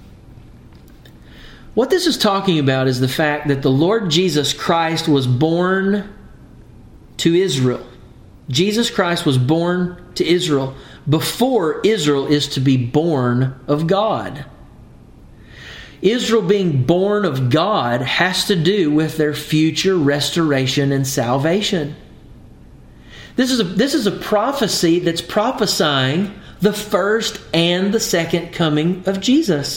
What this is talking about is the fact that the Lord Jesus Christ was born to Israel. Jesus Christ was born to Israel before Israel is to be born of God. Israel being born of God has to do with their future restoration and salvation. This is a, this is a prophecy that's prophesying the first and the second coming of Jesus.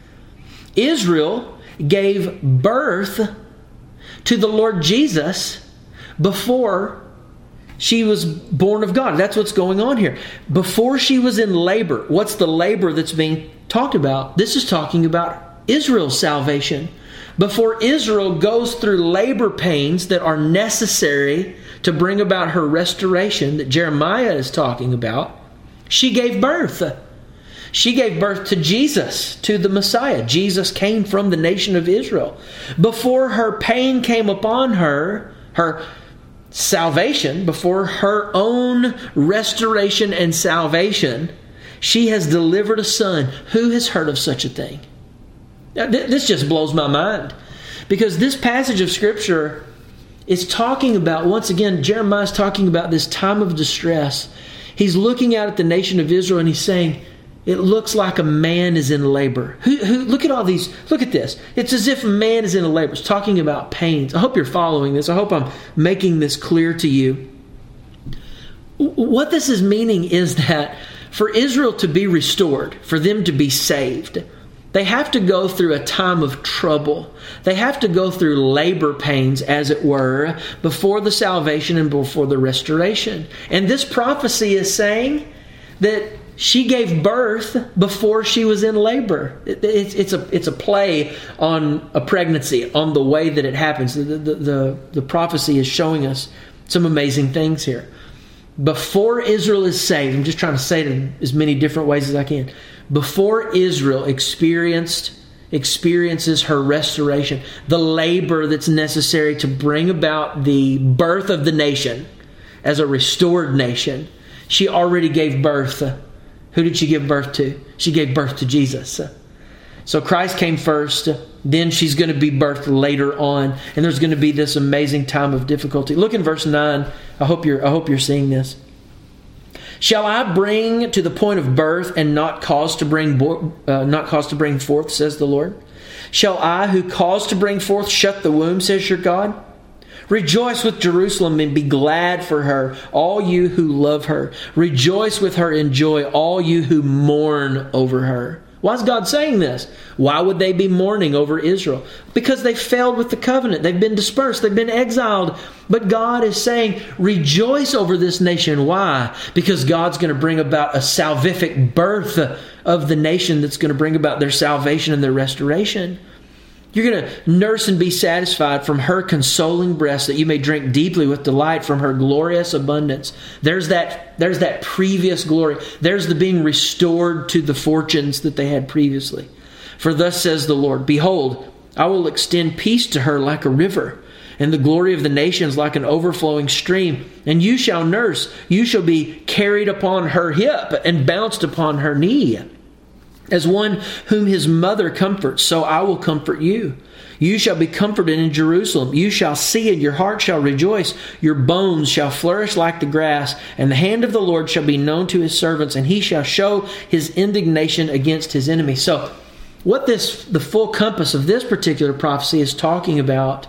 Israel gave birth to the Lord Jesus before she was born of God. That's what's going on here. Before she was in labor. What's the labor that's being talked about? This is talking about Israel's salvation. Before Israel goes through labor pains that are necessary to bring about her restoration that Jeremiah is talking about, she gave birth. She gave birth to Jesus, to the Messiah. Jesus came from the nation of Israel. Before her pain came upon her, her salvation, before her own restoration and salvation, she has delivered a son. Who has heard of such a thing? This just blows my mind, because this passage of Scripture is talking about, once again, Jeremiah is talking about this time of distress. He's looking out at the nation of Israel and he's saying, it looks like a man is in labor. Who, who, look at all these, look at this. It's as if a man is in labor. It's talking about pains. I hope you're following this. I hope I'm making this clear to you. What this is meaning is that for Israel to be restored, for them to be saved, they have to go through a time of trouble. They have to go through labor pains, as it were, before the salvation and before the restoration. And this prophecy is saying that she gave birth before she was in labor. It's, it's, a, it's a play on a pregnancy, on the way that it happens. The, the, the, the prophecy is showing us some amazing things here. Before Israel is saved, I'm just trying to say it in as many different ways as I can. Before Israel experienced experiences her restoration, the labor that's necessary to bring about the birth of the nation as a restored nation, she already gave birth. Who did she give birth to? She gave birth to Jesus. So Christ came first, then she's going to be birthed later on, and there's going to be this amazing time of difficulty. Look in verse nine. I hope you're I hope you're seeing this. Shall I bring to the point of birth and not cause to bring uh, not cause to bring forth, says the Lord? Shall I, who cause to bring forth, shut the womb, says your God? Rejoice with Jerusalem and be glad for her, all you who love her. Rejoice with her and joy, all you who mourn over her. Why is God saying this? Why would they be mourning over Israel? Because they failed with the covenant. They've been dispersed. They've been exiled. But God is saying, rejoice over this nation. Why? Because God's going to bring about a salvific birth of the nation that's going to bring about their salvation and their restoration. You're going to nurse and be satisfied from her consoling breast, that you may drink deeply with delight from her glorious abundance. There's that, there's that previous glory. There's the being restored to the fortunes that they had previously. For thus says the Lord, behold, I will extend peace to her like a river, and the glory of the nations like an overflowing stream. And you shall nurse, you shall be carried upon her hip and bounced upon her knee. As one whom his mother comforts, so I will comfort you. You shall be comforted in Jerusalem. You shall see, and your heart shall rejoice. Your bones shall flourish like the grass, and the hand of the Lord shall be known to his servants, and he shall show his indignation against his enemies. So, what this, the full compass of this particular prophecy is talking about,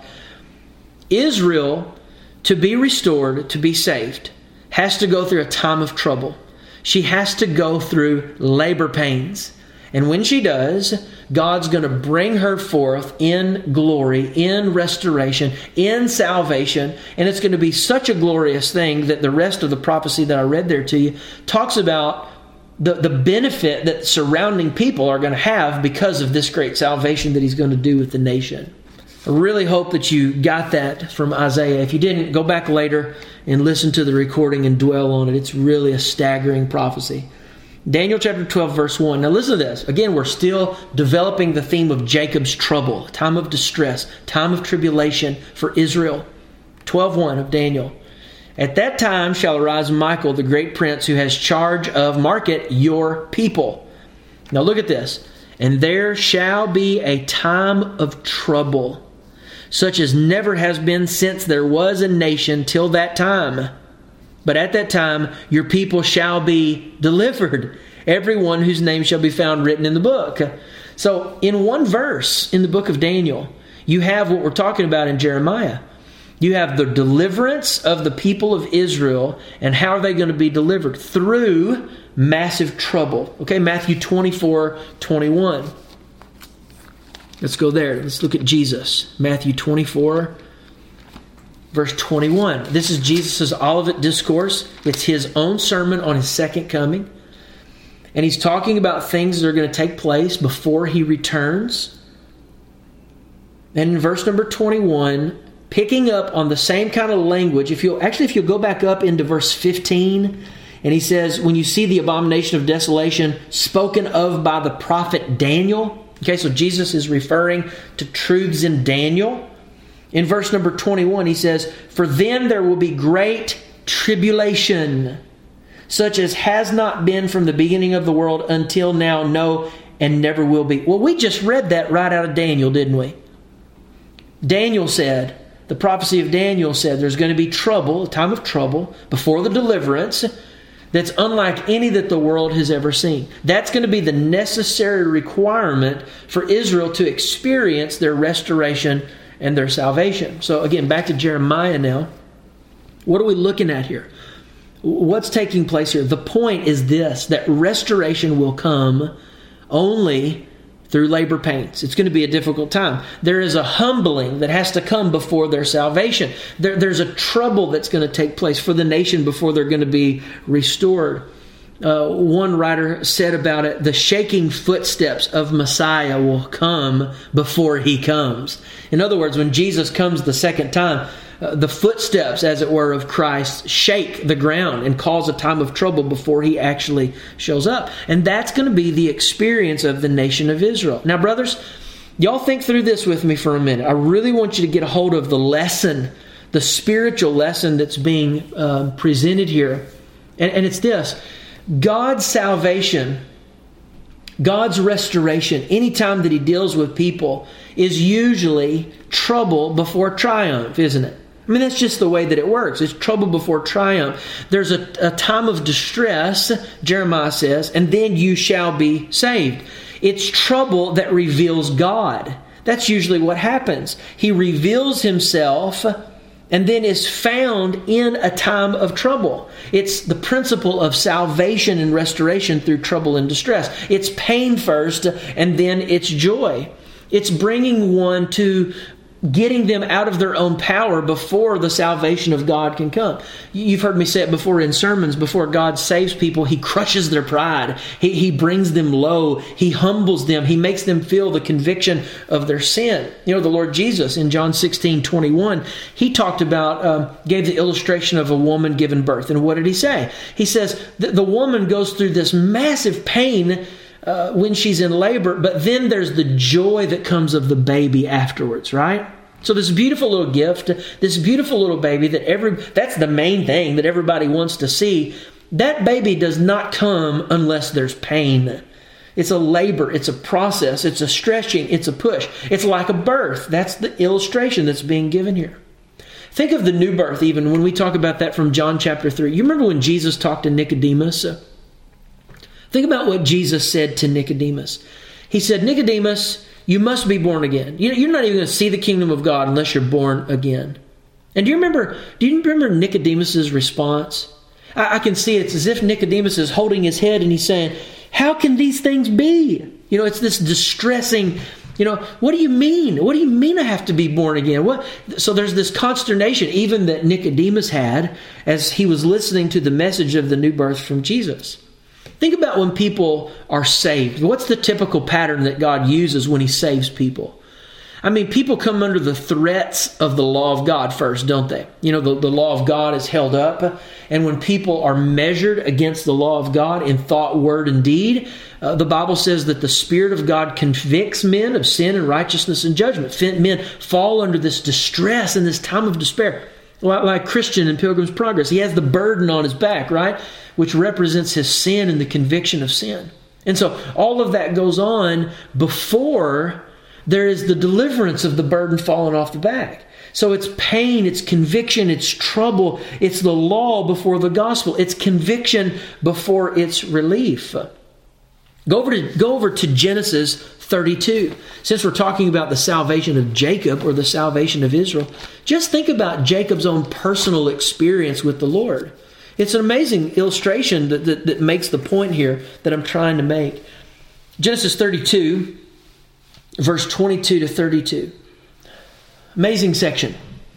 Israel, to be restored, to be saved, has to go through a time of trouble. She has to go through labor pains. And when she does, God's going to bring her forth in glory, in restoration, in salvation. And it's going to be such a glorious thing that the rest of the prophecy that I read there to you talks about the, the benefit that surrounding people are going to have because of this great salvation that He's going to do with the nation. I really hope that you got that from Isaiah. If you didn't, go back later and listen to the recording and dwell on it. It's really a staggering prophecy. Daniel chapter twelve, verse one. Now listen to this. Again, we're still developing the theme of Jacob's trouble, time of distress, time of tribulation for Israel. twelve one of Daniel. At that time shall arise Michael, the great prince, who has charge of, mark it, your people. Now look at this. And there shall be a time of trouble, such as never has been since there was a nation till that time. But at that time, your people shall be delivered, everyone whose name shall be found written in the book. So in one verse in the book of Daniel, you have what we're talking about in Jeremiah. You have the deliverance of the people of Israel, and how are they going to be delivered? Through massive trouble. Okay, Matthew twenty-four twenty-one. Let's go there. Let's look at Jesus. Matthew twenty-four verse twenty-one. This is Jesus' Olivet Discourse. It's His own sermon on His second coming. And He's talking about things that are going to take place before He returns. And in verse number twenty-one, picking up on the same kind of language, if you'll actually if you'll go back up into verse fifteen, and he says, when you see the abomination of desolation spoken of by the prophet Daniel. Okay, so Jesus is referring to truths in Daniel. In verse number twenty-one, he says, for then there will be great tribulation, such as has not been from the beginning of the world until now, no, and never will be. Well, we just read that right out of Daniel, didn't we? Daniel said, the prophecy of Daniel said there's going to be trouble, a time of trouble, before the deliverance that's unlike any that the world has ever seen. That's going to be the necessary requirement for Israel to experience their restoration and their salvation. So again, back to Jeremiah now. What are we looking at here? What's taking place here? The point is this, that restoration will come only through labor pains. It's going to be a difficult time. There is a humbling that has to come before their salvation. There, there's a trouble that's going to take place for the nation before they're going to be restored. Uh, one writer said about it, the shaking footsteps of Messiah will come before He comes. In other words, when Jesus comes the second time, uh, the footsteps, as it were, of Christ shake the ground and cause a time of trouble before He actually shows up. And that's going to be the experience of the nation of Israel. Now, brothers, y'all think through this with me for a minute. I really want you to get a hold of the lesson, the spiritual lesson that's being uh, presented here. And, and it's this. God's salvation, God's restoration, anytime that He deals with people, is usually trouble before triumph, isn't it? I mean, that's just the way that it works. It's trouble before triumph. There's a, a time of distress, Jeremiah says, and then you shall be saved. It's trouble that reveals God. That's usually what happens. He reveals Himself and then is found in a time of trouble. It's the principle of salvation and restoration through trouble and distress. It's pain first, and then it's joy. It's bringing one to getting them out of their own power before the salvation of God can come. You've heard me say it before in sermons. Before God saves people, He crushes their pride. He, he brings them low. He humbles them. He makes them feel the conviction of their sin. You know, the Lord Jesus in John sixteen twenty-one, He talked about, um, gave the illustration of a woman giving birth. And what did He say? He says, the, the woman goes through this massive pain Uh, when she's in labor, but then there's the joy that comes of the baby afterwards, right? So this beautiful little gift, this beautiful little baby that every, that's the main thing that everybody wants to see. That baby does not come unless there's pain. It's a labor, it's a process, it's a stretching, it's a push. It's like a birth. That's the illustration that's being given here. Think of the new birth even when we talk about that from John chapter three. You remember when Jesus talked to Nicodemus? Think about what Jesus said to Nicodemus. He said, Nicodemus, you must be born again. You're not even going to see the kingdom of God unless you're born again. And do you remember, do you remember Nicodemus's response? I, I can see it. It's as if Nicodemus is holding his head and he's saying, how can these things be? You know, it's this distressing, you know, what do you mean? What do you mean I have to be born again? What? So there's this consternation even that Nicodemus had as he was listening to the message of the new birth from Jesus. Think about when people are saved. What's the typical pattern that God uses when He saves people? I mean, people come under the threats of the law of God first, don't they? You know, the, the law of God is held up. And when people are measured against the law of God in thought, word, and deed, uh, the Bible says that the Spirit of God convicts men of sin and righteousness and judgment. Men fall under this distress and this time of despair. Like Christian in Pilgrim's Progress, he has the burden on his back, right? Which represents his sin and the conviction of sin. And so all of that goes on before there is the deliverance of the burden falling off the back. So it's pain, it's conviction, it's trouble, it's the law before the gospel, it's conviction before it's relief. Go over to, go over to Genesis thirty-two. Since we're talking about the salvation of Jacob or the salvation of Israel, just think about Jacob's own personal experience with the Lord. It's an amazing illustration that, that, that makes the point here that I'm trying to make. Genesis thirty-two, verse twenty-two to thirty-two. Amazing section.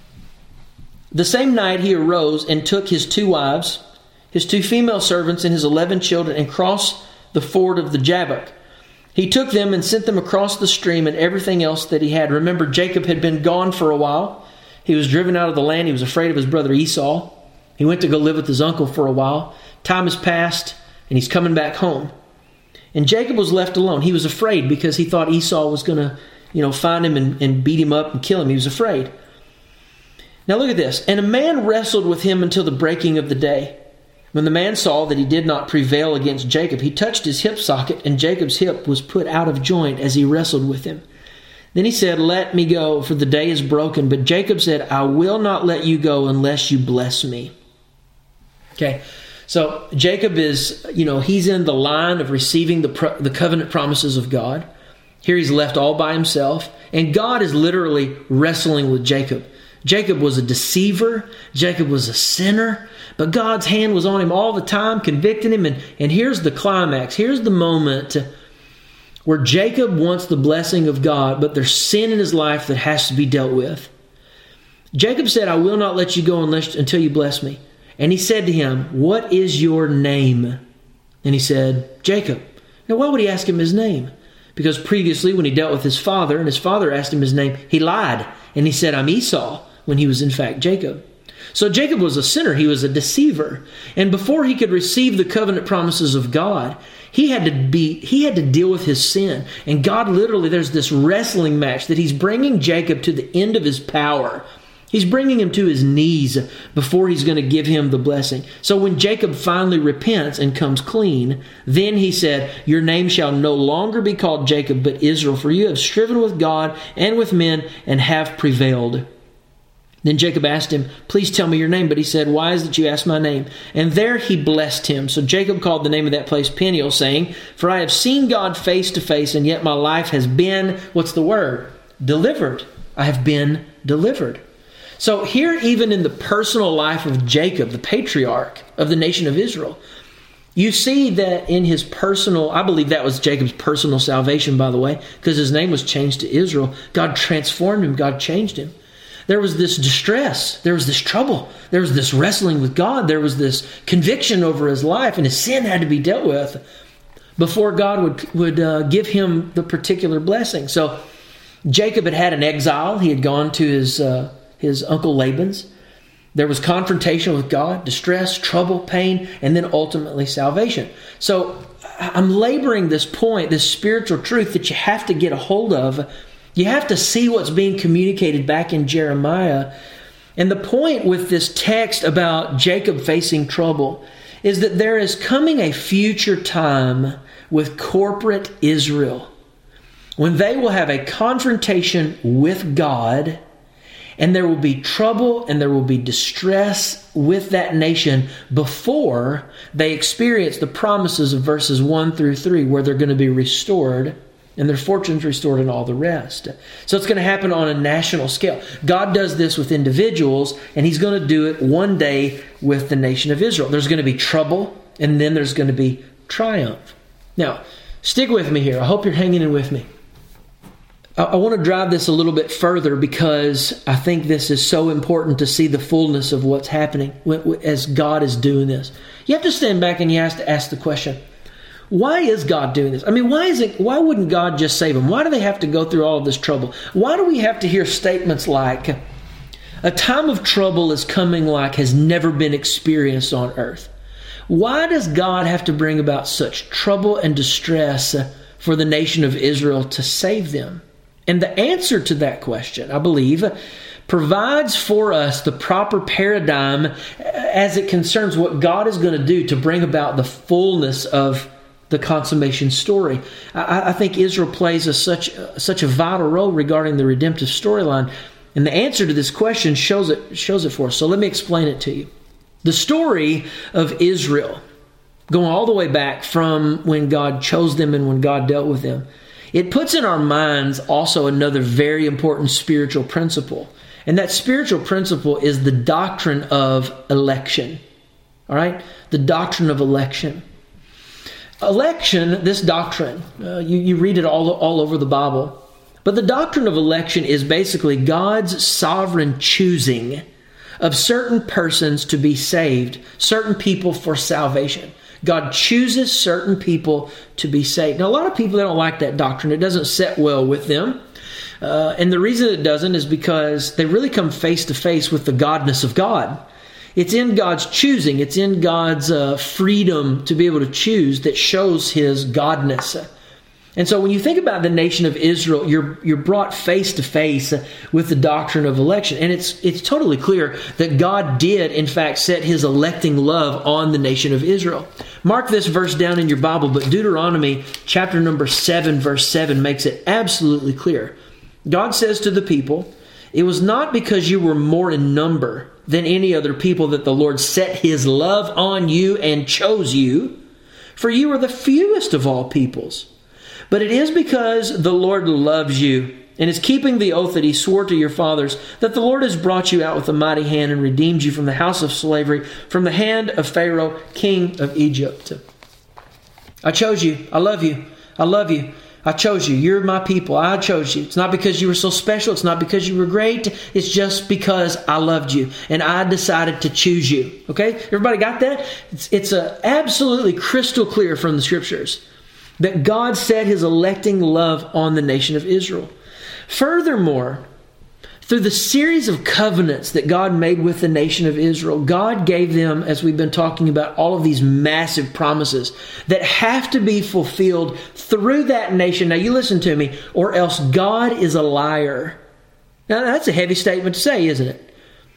The same night he arose and took his two wives, his two female servants, and his eleven children, and crossed the ford of the Jabbok. He took them and sent them across the stream and everything else that he had. Remember, Jacob had been gone for a while. He was driven out of the land. He was afraid of his brother Esau. He went to go live with his uncle for a while. Time has passed, and he's coming back home. And Jacob was left alone. He was afraid because he thought Esau was going to, you know, find him and, and beat him up and kill him. He was afraid. Now look at this. And a man wrestled with him until the breaking of the day. When the man saw that he did not prevail against Jacob, he touched his hip socket, and Jacob's hip was put out of joint as he wrestled with him. Then he said, "Let me go, for the day is broken." But Jacob said, "I will not let you go unless you bless me." Okay, so Jacob is, you know, he's in the line of receiving the pro- the covenant promises of God. Here he's left all by himself, and God is literally wrestling with Jacob. Jacob was a deceiver. Jacob was a sinner. But God's hand was on him all the time, convicting him. And, and here's the climax. Here's the moment where Jacob wants the blessing of God, but there's sin in his life that has to be dealt with. Jacob said, "I will not let you go unless until you bless me." And he said to him, "What is your name?" And he said, "Jacob." Now, why would he ask him his name? Because previously, when he dealt with his father, and his father asked him his name, he lied. And he said, "I'm Esau," when he was in fact Jacob. So Jacob was a sinner. He was a deceiver. And before he could receive the covenant promises of God, he had to be, he had to deal with his sin. And God literally, there's this wrestling match that he's bringing Jacob to the end of his power. He's bringing him to his knees before he's going to give him the blessing. So when Jacob finally repents and comes clean, then he said, "Your name shall no longer be called Jacob, but Israel, for you have striven with God and with men and have prevailed." Then Jacob asked him, "Please tell me your name." But he said, "Why is it that you ask my name?" And there he blessed him. So Jacob called the name of that place Peniel, saying, "For I have seen God face to face, and yet my life has been," what's the word? Delivered. I have been delivered. So here, even in the personal life of Jacob, the patriarch of the nation of Israel, you see that in his personal, I believe that was Jacob's personal salvation, by the way, because his name was changed to Israel. God transformed him. God changed him. There was this distress. There was this trouble. There was this wrestling with God. There was this conviction over his life, and his sin had to be dealt with before God would, would uh, give him the particular blessing. So Jacob had had an exile. He had gone to his, uh, his uncle Laban's. There was confrontation with God, distress, trouble, pain, and then ultimately salvation. So I'm laboring this point, this spiritual truth that you have to get a hold of. You have to see what's being communicated back in Jeremiah. And the point with this text about Jacob facing trouble is that there is coming a future time with corporate Israel when they will have a confrontation with God, and there will be trouble and there will be distress with that nation before they experience the promises of verses one through three, where they're going to be restored and their fortunes restored and all the rest. So it's going to happen on a national scale. God does this with individuals, and He's going to do it one day with the nation of Israel. There's going to be trouble, and then there's going to be triumph. Now, Stick with me here. I hope you're hanging in with me. I, I want to drive this a little bit further because I think this is so important to see the fullness of what's happening as God is doing this. You have to stand back and you have to ask the question, why is God doing this? I mean, why is it? Why wouldn't God just save them? Why do they have to go through all of this trouble? Why do we have to hear statements like, a time of trouble is coming like has never been experienced on earth? Why does God have to bring about such trouble and distress for the nation of Israel to save them? And the answer to that question, I believe, provides for us the proper paradigm as it concerns what God is going to do to bring about the fullness of the consummation story. I, I think Israel plays a, such, such a vital role regarding the redemptive storyline. And the answer to this question shows it, shows it for us. So let me explain it to you. The story of Israel, going all the way back from when God chose them and when God dealt with them, it puts in our minds also another very important spiritual principle. And that spiritual principle is the doctrine of election. All right? The doctrine of election. Election, this doctrine, uh, you, you read it all, all over the Bible. But the doctrine of election is basically God's sovereign choosing of certain persons to be saved, certain people for salvation. God chooses certain people to be saved. Now, a lot of people, they don't like that doctrine. It doesn't set well with them. Uh, and the reason it doesn't is because they really come face to face with the godness of God. It's in God's choosing. It's in God's uh, freedom to be able to choose that shows His godness. And so when you think about the nation of Israel, you're you're brought face to face with the doctrine of election. And it's it's totally clear that God did, in fact, set His electing love on the nation of Israel. Mark this verse down in your Bible, but Deuteronomy chapter number seven, verse seven makes it absolutely clear. God says to the people, "It was not because you were more in number than any other people that the Lord set His love on you and chose you, for you are the fewest of all peoples. But it is because the Lord loves you and is keeping the oath that He swore to your fathers, that the Lord has brought you out with a mighty hand and redeemed you from the house of slavery, from the hand of Pharaoh, king of Egypt." I chose you. I love you. I love you. I chose you. You're my people. I chose you. It's not because you were so special. It's not because you were great. It's just because I loved you and I decided to choose you. Okay? Everybody got that? It's, it's a absolutely crystal clear from the Scriptures that God set His electing love on the nation of Israel. Furthermore, through the series of covenants that God made with the nation of Israel, God gave them, as we've been talking about, all of these massive promises that have to be fulfilled through that nation. Now you listen to me, or else God is a liar. Now that's a heavy statement to say, isn't it?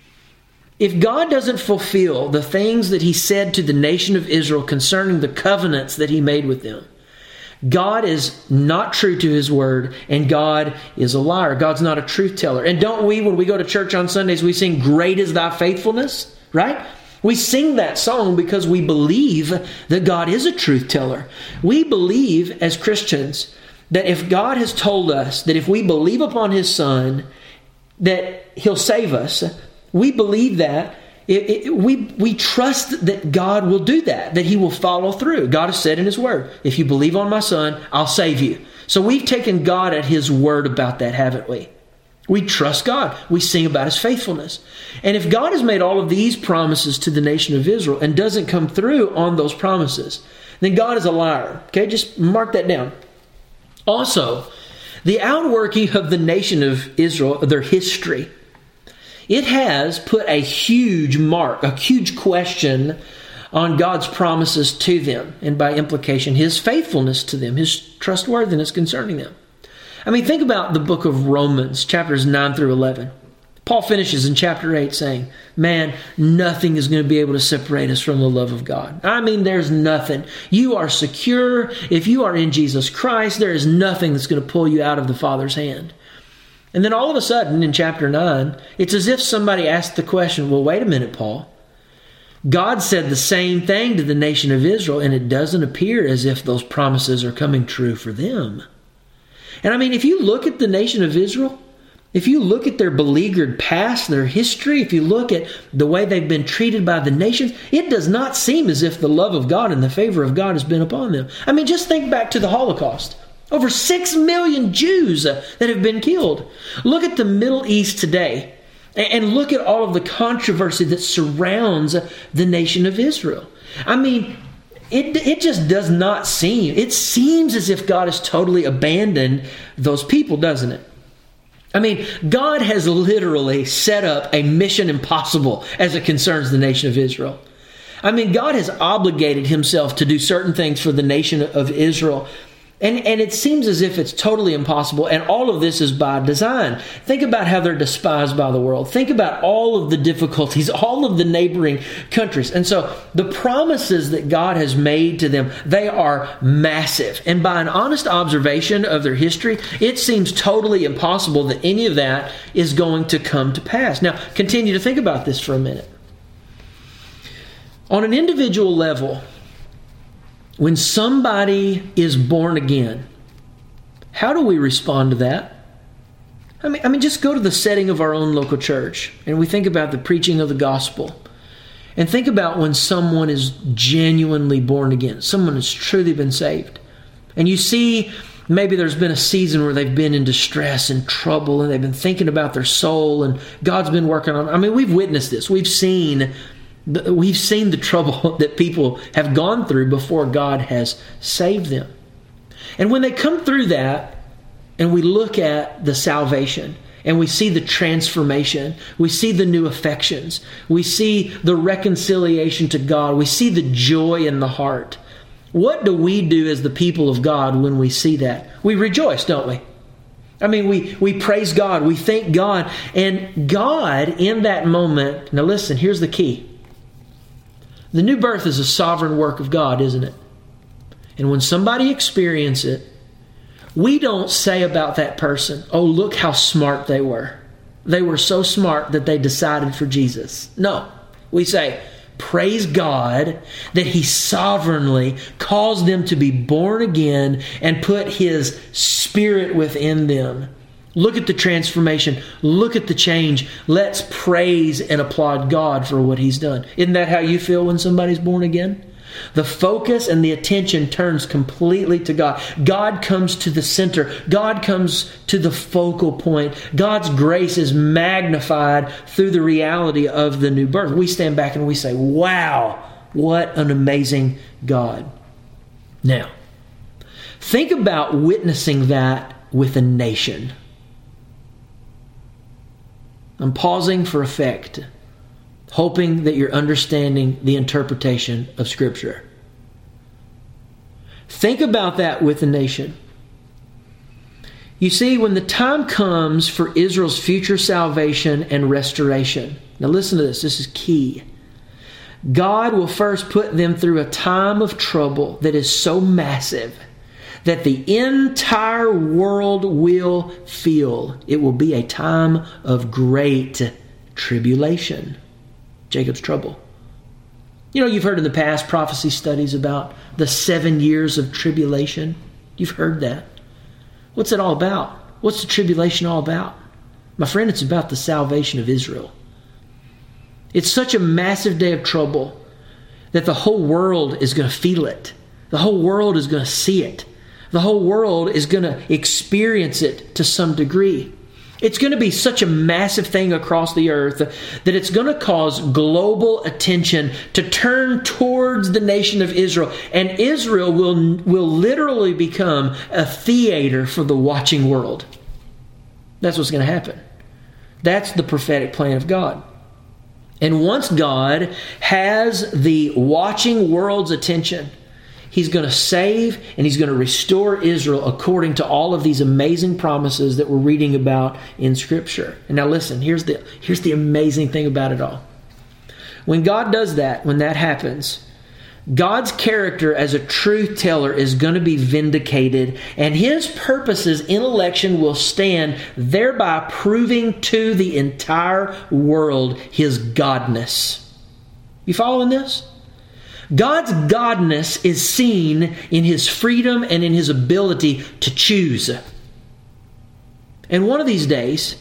If God doesn't fulfill the things that He said to the nation of Israel concerning the covenants that He made with them, God is not true to His word, and God is a liar. God's not a truth teller. And don't we, when we go to church on Sundays, we sing, "Great is thy faithfulness," right? We sing that song because we believe that God is a truth teller. We believe as Christians that if God has told us that if we believe upon His Son, that He'll save us, we believe that. It, it, we we trust that God will do that, that He will follow through. God has said in His Word, "If you believe on my Son, I'll save you." So we've taken God at His word about that, haven't we? We trust God. We sing about His faithfulness. And if God has made all of these promises to the nation of Israel and doesn't come through on those promises, then God is a liar. Okay, just mark that down. Also, the outworking of the nation of Israel, their history, it has put a huge mark, a huge question on God's promises to them, and by implication, His faithfulness to them, His trustworthiness concerning them. I mean, think about the book of Romans, chapters nine through eleven. Paul finishes in chapter eight saying, "Man, nothing is going to be able to separate us from the love of God." I mean, there's nothing. You are secure. If you are in Jesus Christ, there is nothing that's going to pull you out of the Father's hand. And then all of a sudden, in chapter nine, it's as if somebody asked the question, "Well, wait a minute, Paul. God said the same thing to the nation of Israel, and it doesn't appear as if those promises are coming true for them." And I mean, if you look at the nation of Israel, If you look at their beleaguered past, their history, if you look at the way they've been treated by the nations, it does not seem as if the love of God and the favor of God has been upon them. I mean, just think back to the Holocaust. Over six million Jews that have been killed. Look at the Middle East today, and look at all of the controversy that surrounds the nation of Israel. I mean, it, it just does not seem, it seems as if God has totally abandoned those people, doesn't it? I mean, God has literally set up a mission impossible as it concerns the nation of Israel. I mean, God has obligated himself to do certain things for the nation of Israel. And, and it seems as if it's totally impossible. And all of this is by design. Think about how they're despised by the world. Think about all of the difficulties, all of the neighboring countries. And so the promises that God has made to them, they are massive. And by an honest observation of their history, it seems totally impossible that any of that is going to come to pass. Now, continue to think about this for a minute. On an individual level, when somebody is born again, how do we respond to that? I mean, I mean, just go to the setting of our own local church and we think about the preaching of the gospel. And think about when someone is genuinely born again. Someone has truly been saved. And you see, maybe there's been a season where they've been in distress and trouble and they've been thinking about their soul and God's been working on. I mean, we've witnessed this. We've seen We've seen the trouble that people have gone through before God has saved them. And when they come through that, and we look at the salvation, and we see the transformation, we see the new affections, we see the reconciliation to God, we see the joy in the heart. What do we do as the people of God when we see that? We rejoice, don't we? I mean, we, we praise God, we thank God, and God in that moment, now listen, here's the key. The new birth is a sovereign work of God, isn't it? And when somebody experiences it, we don't say about that person, oh, look how smart they were. They were so smart that they decided for Jesus. No, we say, praise God that He sovereignly caused them to be born again and put His Spirit within them. Look at the transformation. Look at the change. Let's praise and applaud God for what He's done. Isn't that how you feel when somebody's born again? The focus and the attention turns completely to God. God comes to the center. God comes to the focal point. God's grace is magnified through the reality of the new birth. We stand back and we say, wow, what an amazing God. Now, think about witnessing that with a nation. I'm pausing for effect, hoping that you're understanding the interpretation of Scripture. Think about that with the nation. You see, when the time comes for Israel's future salvation and restoration, now listen to this, this is key. God will first put them through a time of trouble that is so massive that the entire world will feel. It will be a time of great tribulation. Jacob's trouble. You know, you've heard in the past prophecy studies about the seven years of tribulation. You've heard that. What's it all about? What's the tribulation all about? My friend, it's about the salvation of Israel. It's such a massive day of trouble that the whole world is going to feel it. The whole world is going to see it. The whole world is going to experience it to some degree. It's going to be such a massive thing across the earth that it's going to cause global attention to turn towards the nation of Israel. And Israel will, will literally become a theater for the watching world. That's what's going to happen. That's the prophetic plan of God. And once God has the watching world's attention, He's going to save and He's going to restore Israel according to all of these amazing promises that we're reading about in Scripture. And now listen, here's the, here's the amazing thing about it all. When God does that, when that happens, God's character as a truth teller is going to be vindicated, and His purposes in election will stand, thereby proving to the entire world His godness. You following this? God's godness is seen in His freedom and in His ability to choose. And one of these days,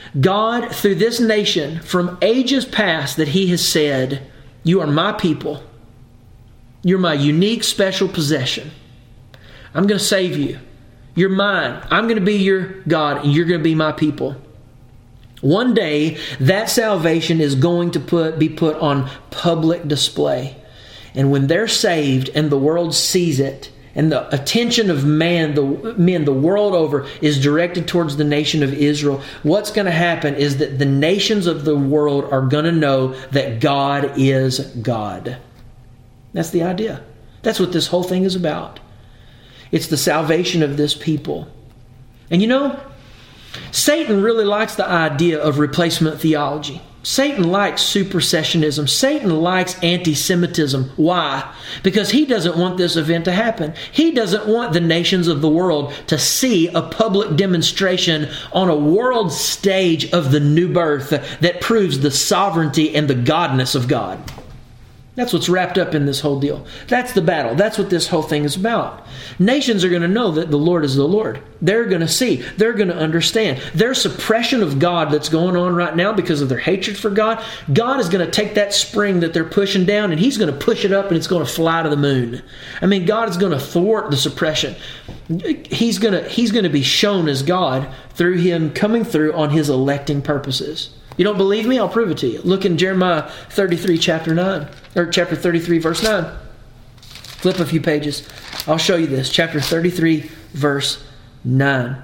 God, through this nation, from ages past, that He has said, you are my people. You're my unique, special possession. I'm going to save you. You're mine. I'm going to be your God, and you're going to be my people. One day, that salvation is going to put be put on public display. And when they're saved and the world sees it, and the attention of man, the men the world over is directed towards the nation of Israel, what's going to happen is that the nations of the world are going to know that God is God. That's the idea. That's what this whole thing is about. It's the salvation of this people. And you know, Satan really likes the idea of replacement theology. Satan likes supersessionism. Satan likes anti-Semitism. Why? Because he doesn't want this event to happen. He doesn't want the nations of the world to see a public demonstration on a world stage of the new birth that proves the sovereignty and the godness of God. That's what's wrapped up in this whole deal. That's the battle. That's what this whole thing is about. Nations are going to know that the Lord is the Lord. They're going to see. They're going to understand. Their suppression of God that's going on right now because of their hatred for God, God is going to take that spring that they're pushing down and He's going to push it up and it's going to fly to the moon. I mean, God is going to thwart the suppression. He's going to, he's going to be shown as God through Him coming through on His electing purposes. You don't believe me? I'll prove it to you. Look in Jeremiah thirty-three, chapter nine. Or chapter thirty-three, verse nine. Flip a few pages. I'll show you this. Chapter thirty-three, verse nine.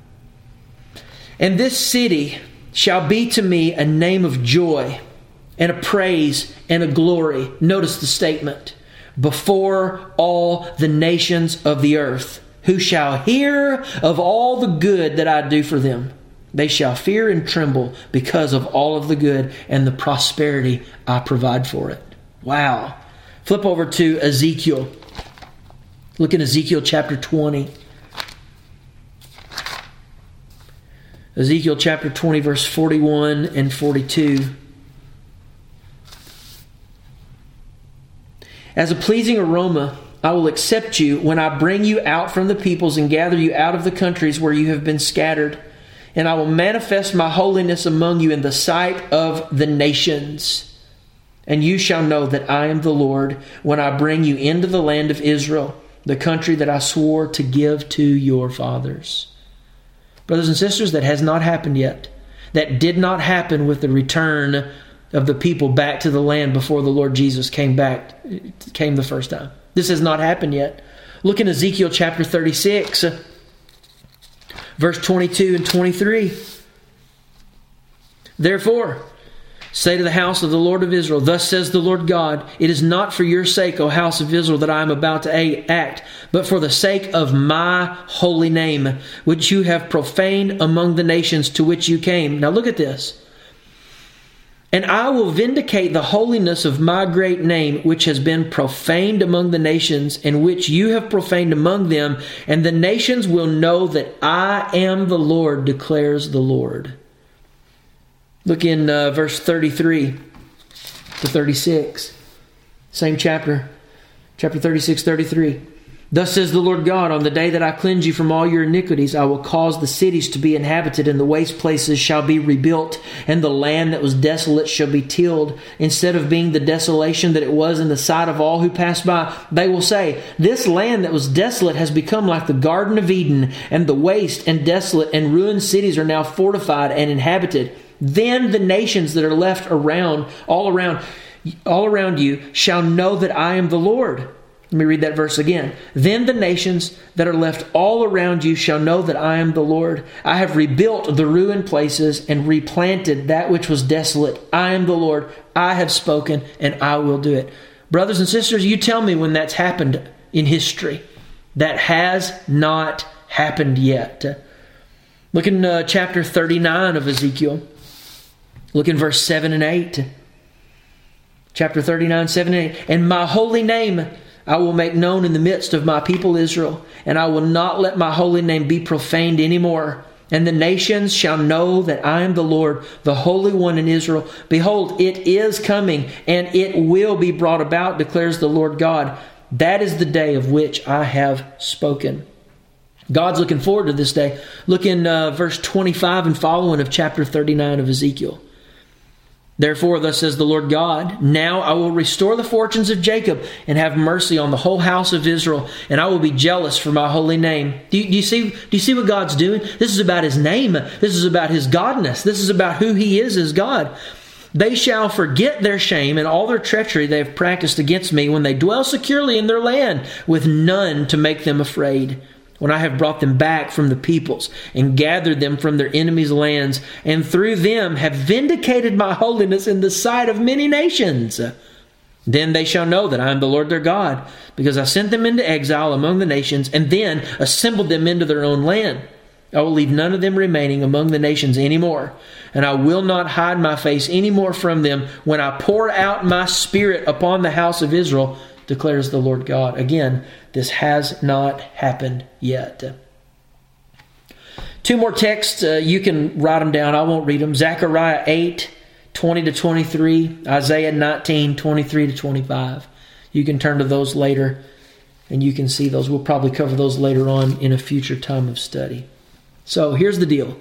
And this city shall be to me a name of joy and a praise and a glory. Notice the statement. Before all the nations of the earth, who shall hear of all the good that I do for them. They shall fear and tremble because of all of the good and the prosperity I provide for it. Wow. Flip over to Ezekiel. Look in Ezekiel chapter twenty. Ezekiel chapter twenty, verse forty-one and forty-two. As a pleasing aroma, I will accept you when I bring you out from the peoples and gather you out of the countries where you have been scattered. And I will manifest my holiness among you in the sight of the nations. And you shall know that I am the Lord when I bring you into the land of Israel, the country that I swore to give to your fathers. Brothers and sisters, that has not happened yet. That did not happen with the return of the people back to the land before the Lord Jesus came back, came the first time. This has not happened yet. Look in Ezekiel chapter thirty-six. Verse twenty-two and twenty-three. Therefore, say to the house of the Lord of Israel, thus says the Lord God, it is not for your sake, O house of Israel, that I am about to act, but for the sake of my holy name, which you have profaned among the nations to which you came. Now look at this. And I will vindicate the holiness of my great name, which has been profaned among the nations, and which you have profaned among them. And the nations will know that I am the Lord, declares the Lord. Look in uh, verse thirty-three to thirty-six. Same chapter. Chapter thirty-six, thirty-three. Thus says the Lord God, on the day that I cleanse you from all your iniquities, I will cause the cities to be inhabited, and the waste places shall be rebuilt, and the land that was desolate shall be tilled. Instead of being the desolation that it was in the sight of all who pass by, they will say, this land that was desolate has become like the Garden of Eden, and the waste and desolate and ruined cities are now fortified and inhabited. Then the nations that are left around, all around, all around you shall know that I am the Lord. Let me read that verse again. Then the nations that are left all around you shall know that I am the Lord. I have rebuilt the ruined places and replanted that which was desolate. I am the Lord. I have spoken and I will do it. Brothers and sisters, you tell me when that's happened in history. That has not happened yet. Look in uh, chapter thirty-nine of Ezekiel. Look in verse seven and eight. Chapter thirty-nine, seven and eight. And my holy name I will make known in the midst of my people Israel, and I will not let my holy name be profaned anymore. And the nations shall know that I am the Lord, the Holy One in Israel. Behold, it is coming, and it will be brought about, declares the Lord God. That is the day of which I have spoken. God's looking forward to this day. Look in uh, verse twenty-five and following of chapter thirty-nine of Ezekiel. Therefore, thus says the Lord God, now I will restore the fortunes of Jacob and have mercy on the whole house of Israel, and I will be jealous for my holy name. Do you, do you see, do you see what God's doing? This is about His name. This is about His godness. This is about who He is as God. They shall forget their shame and all their treachery they have practiced against me when they dwell securely in their land, with none to make them afraid. When I have brought them back from the peoples and gathered them from their enemies' lands, and through them have vindicated my holiness in the sight of many nations. Then they shall know that I am the Lord their God, because I sent them into exile among the nations, and then assembled them into their own land. I will leave none of them remaining among the nations any more, and I will not hide my face any more from them when I pour out my Spirit upon the house of Israel, declares the Lord God. Again, this has not happened yet. Two more texts. Uh, you can write them down. I won't read them. Zechariah eight, twenty to twenty-three. Isaiah nineteen, twenty-three to twenty-five. You can turn to those later, and you can see those. We'll probably cover those later on in a future time of study. So here's the deal.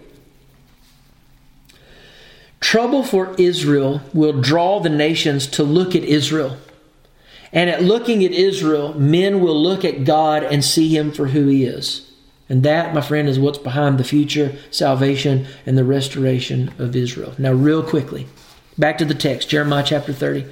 Trouble for Israel will draw the nations to look at Israel. And at looking at Israel, men will look at God and see Him for who He is. And that, my friend, is what's behind the future salvation and the restoration of Israel. Now, real quickly, back to the text, Jeremiah chapter thirty.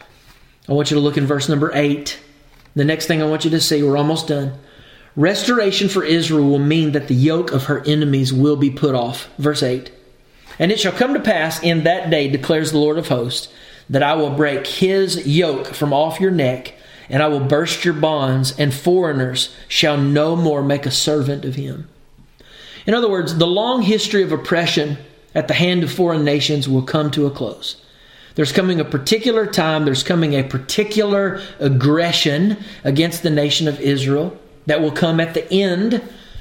I want you to look in verse number eight. The next thing I want you to see, we're almost done. Restoration for Israel will mean that the yoke of her enemies will be put off. Verse eight. And it shall come to pass in that day, declares the Lord of hosts, that I will break His yoke from off your neck, and I will burst your bonds, and foreigners shall no more make a servant of Him. In other words, the long history of oppression at the hand of foreign nations will come to a close. There's coming a particular time, there's coming a particular aggression against the nation of Israel that will come at the end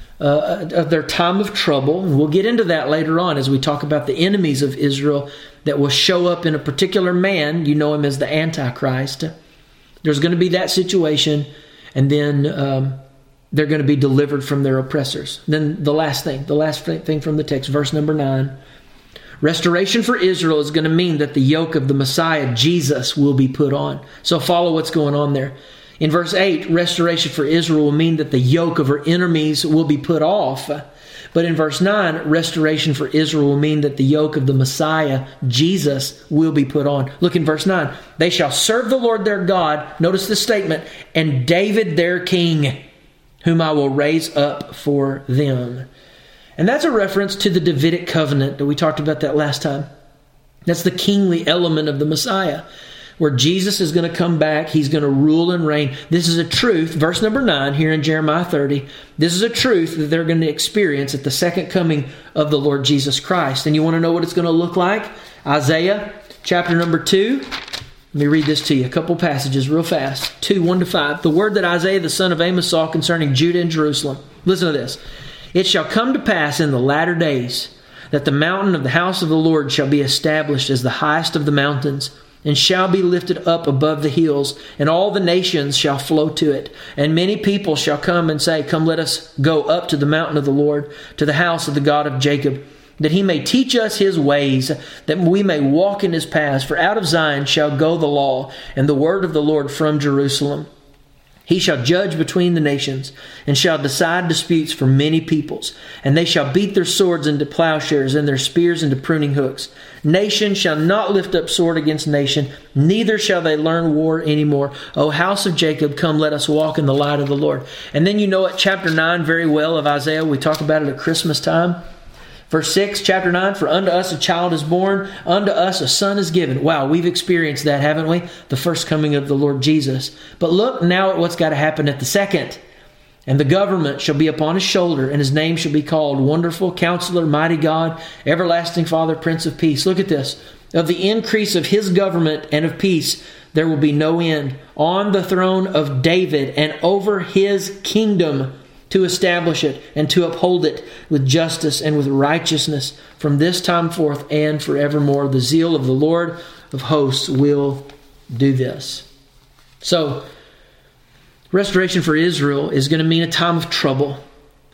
uh, of their time of trouble. And we'll get into that later on as we talk about the enemies of Israel that will show up in a particular man. You know him as the Antichrist. There's going to be that situation, and then um, they're going to be delivered from their oppressors. Then the last thing, the last thing from the text, verse number nine. Restoration for Israel is going to mean that the yoke of the Messiah, Jesus, will be put on. So follow what's going on there. In verse eight, restoration for Israel will mean that the yoke of her enemies will be put off. But in verse nine, restoration for Israel will mean that the yoke of the Messiah, Jesus, will be put on. Look in verse nine. They shall serve the Lord their God, notice the statement, and David their king, whom I will raise up for them. And that's a reference to the Davidic covenant that we talked about that last time. That's the kingly element of the Messiah, where Jesus is going to come back. He's going to rule and reign. This is a truth, verse number nine here in Jeremiah thirty. This is a truth that they're going to experience at the second coming of the Lord Jesus Christ. And you want to know what it's going to look like? Isaiah chapter number two. Let me read this to you. A couple passages real fast. two, one to five. The word that Isaiah the son of Amos saw concerning Judah and Jerusalem. Listen to this. It shall come to pass in the latter days that the mountain of the house of the Lord shall be established as the highest of the mountains, and shall be lifted up above the hills, and all the nations shall flow to it. And many people shall come and say, Come, let us go up to the mountain of the Lord, to the house of the God of Jacob, that He may teach us His ways, that we may walk in His paths. For out of Zion shall go the law, and the word of the Lord from Jerusalem. He shall judge between the nations, and shall decide disputes for many peoples. And they shall beat their swords into plowshares, and their spears into pruning hooks. Nation shall not lift up sword against nation, neither shall they learn war anymore. O house of Jacob, come, let us walk in the light of the Lord. And then you know it, chapter nine very well of Isaiah. We talk about it at Christmas time. Verse six, chapter nine, for unto us a child is born, unto us a son is given. Wow, we've experienced that, haven't we? The first coming of the Lord Jesus. But look now at what's got to happen at the second. And the government shall be upon his shoulder, and his name shall be called Wonderful, Counselor, Mighty God, Everlasting Father, Prince of Peace. Look at this. Of the increase of his government and of peace there will be no end, on the throne of David and over his kingdom, to establish it and to uphold it with justice and with righteousness from this time forth and forevermore. The zeal of the Lord of hosts will do this. So, restoration for Israel is going to mean a time of trouble.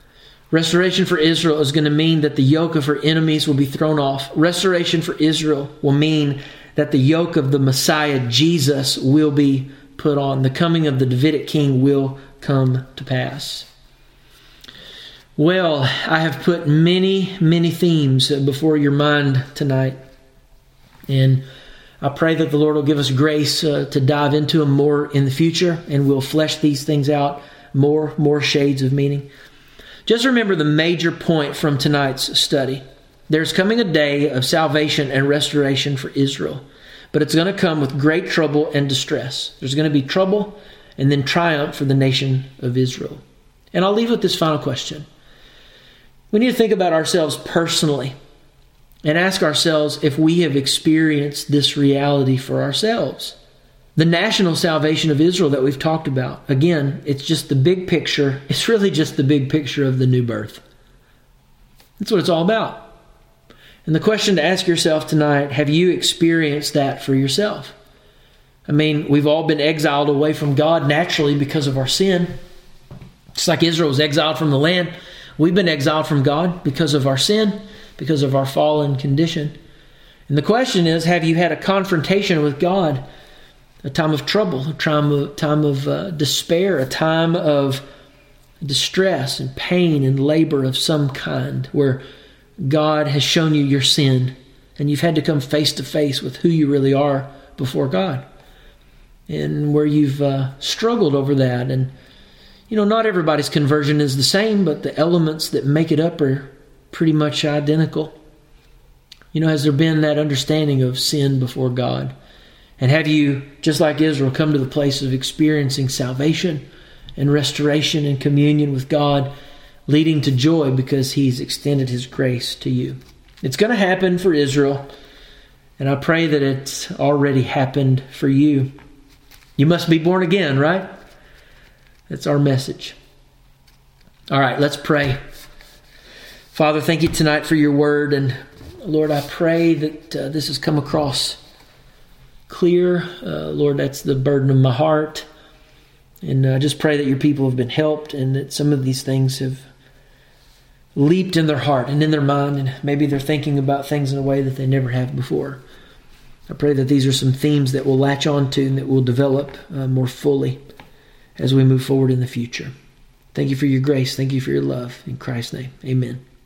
Restoration for Israel is going to mean that the yoke of her enemies will be thrown off. Restoration for Israel will mean that the yoke of the Messiah, Jesus, will be put on. The coming of the Davidic king will come to pass. Well, I have put many, many themes before your mind tonight. And I pray that the Lord will give us grace uh, to dive into them more in the future, and we'll flesh these things out more, more shades of meaning. Just remember the major point from tonight's study. There's coming a day of salvation and restoration for Israel, but it's going to come with great trouble and distress. There's going to be trouble and then triumph for the nation of Israel. And I'll leave with this final question. We need to think about ourselves personally and ask ourselves if we have experienced this reality for ourselves. The national salvation of Israel that we've talked about, again, it's just the big picture. It's really just the big picture of the new birth. That's what it's all about. And the question to ask yourself tonight, have you experienced that for yourself? I mean, we've all been exiled away from God naturally because of our sin. Just like Israel was exiled from the land, we've been exiled from God because of our sin, because of our fallen condition. And the question is, have you had a confrontation with God? A time of trouble, a time of, time of uh, despair, a time of distress and pain and labor of some kind where God has shown you your sin and you've had to come face to face with who you really are before God, and where you've uh, struggled over that. And, you know, not everybody's conversion is the same, but the elements that make it up are pretty much identical. You know, has there been that understanding of sin before God? And have you, just like Israel, come to the place of experiencing salvation and restoration and communion with God, leading to joy because He's extended His grace to you? It's going to happen for Israel, and I pray that it's already happened for you. You must be born again, right? That's our message. All right, let's pray. Father, thank you tonight for your word, and Lord, I pray that uh, this has come across clear. Uh, Lord, that's the burden of my heart. And I uh, just pray that your people have been helped and that some of these things have leaped in their heart and in their mind, and maybe they're thinking about things in a way that they never have before. I pray that these are some themes that we'll latch on to and that we'll develop uh, more fully as we move forward in the future. Thank you for your grace. Thank you for your love. In Christ's name, amen.